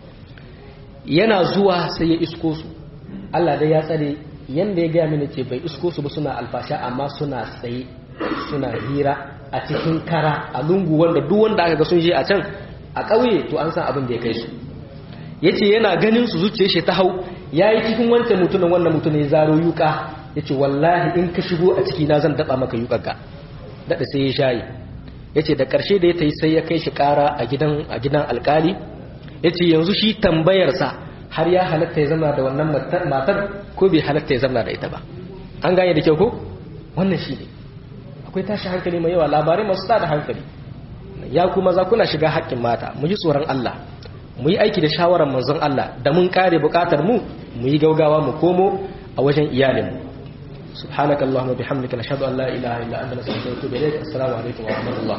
A: Yana zuwa sai ya isko su, Allah dai ya tsare, yanda ya gaya mini ce bai isko su ba suna alfasha, amma suna tsaye suna hira a cikin kara a lungu wanda duk wanda aka ga sun je a can a ƙauye to an san abin da ya kai su yace yana ganin su zuciyar shi ta hau yayi cikin wancan mutumin wannan mutumin ya zaro yuka yace wallahi in ka shigo a ciki na zan daba maka yukarka dada sai ya shayi yace da karshe da ya tayi sai ya kai shi kara a gidan a gidan alkali yace yanzu shi tambayar sa har ya halatta ya zama da wannan matar ko bai halatta ya zama da ita ba an gane da kyau ko wannan shi ne akwai tashi hankali mai yawa labarai masu tada hankali ya kuma za kuna shiga haƙƙin mata mu ji tsoron Allah mu yi aiki da shawarar manzon Allah da mun kare bukatar mu mu yi gaugawa mu komo a wajen iyalin mu subhanakallahumma bihamdika nashhadu an la ilaha illa anta nastaghfiruka wa atubu ilaik assalamu alaikum wa rahmatullah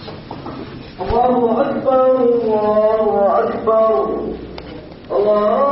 B: الله أكبر الله أكبر الله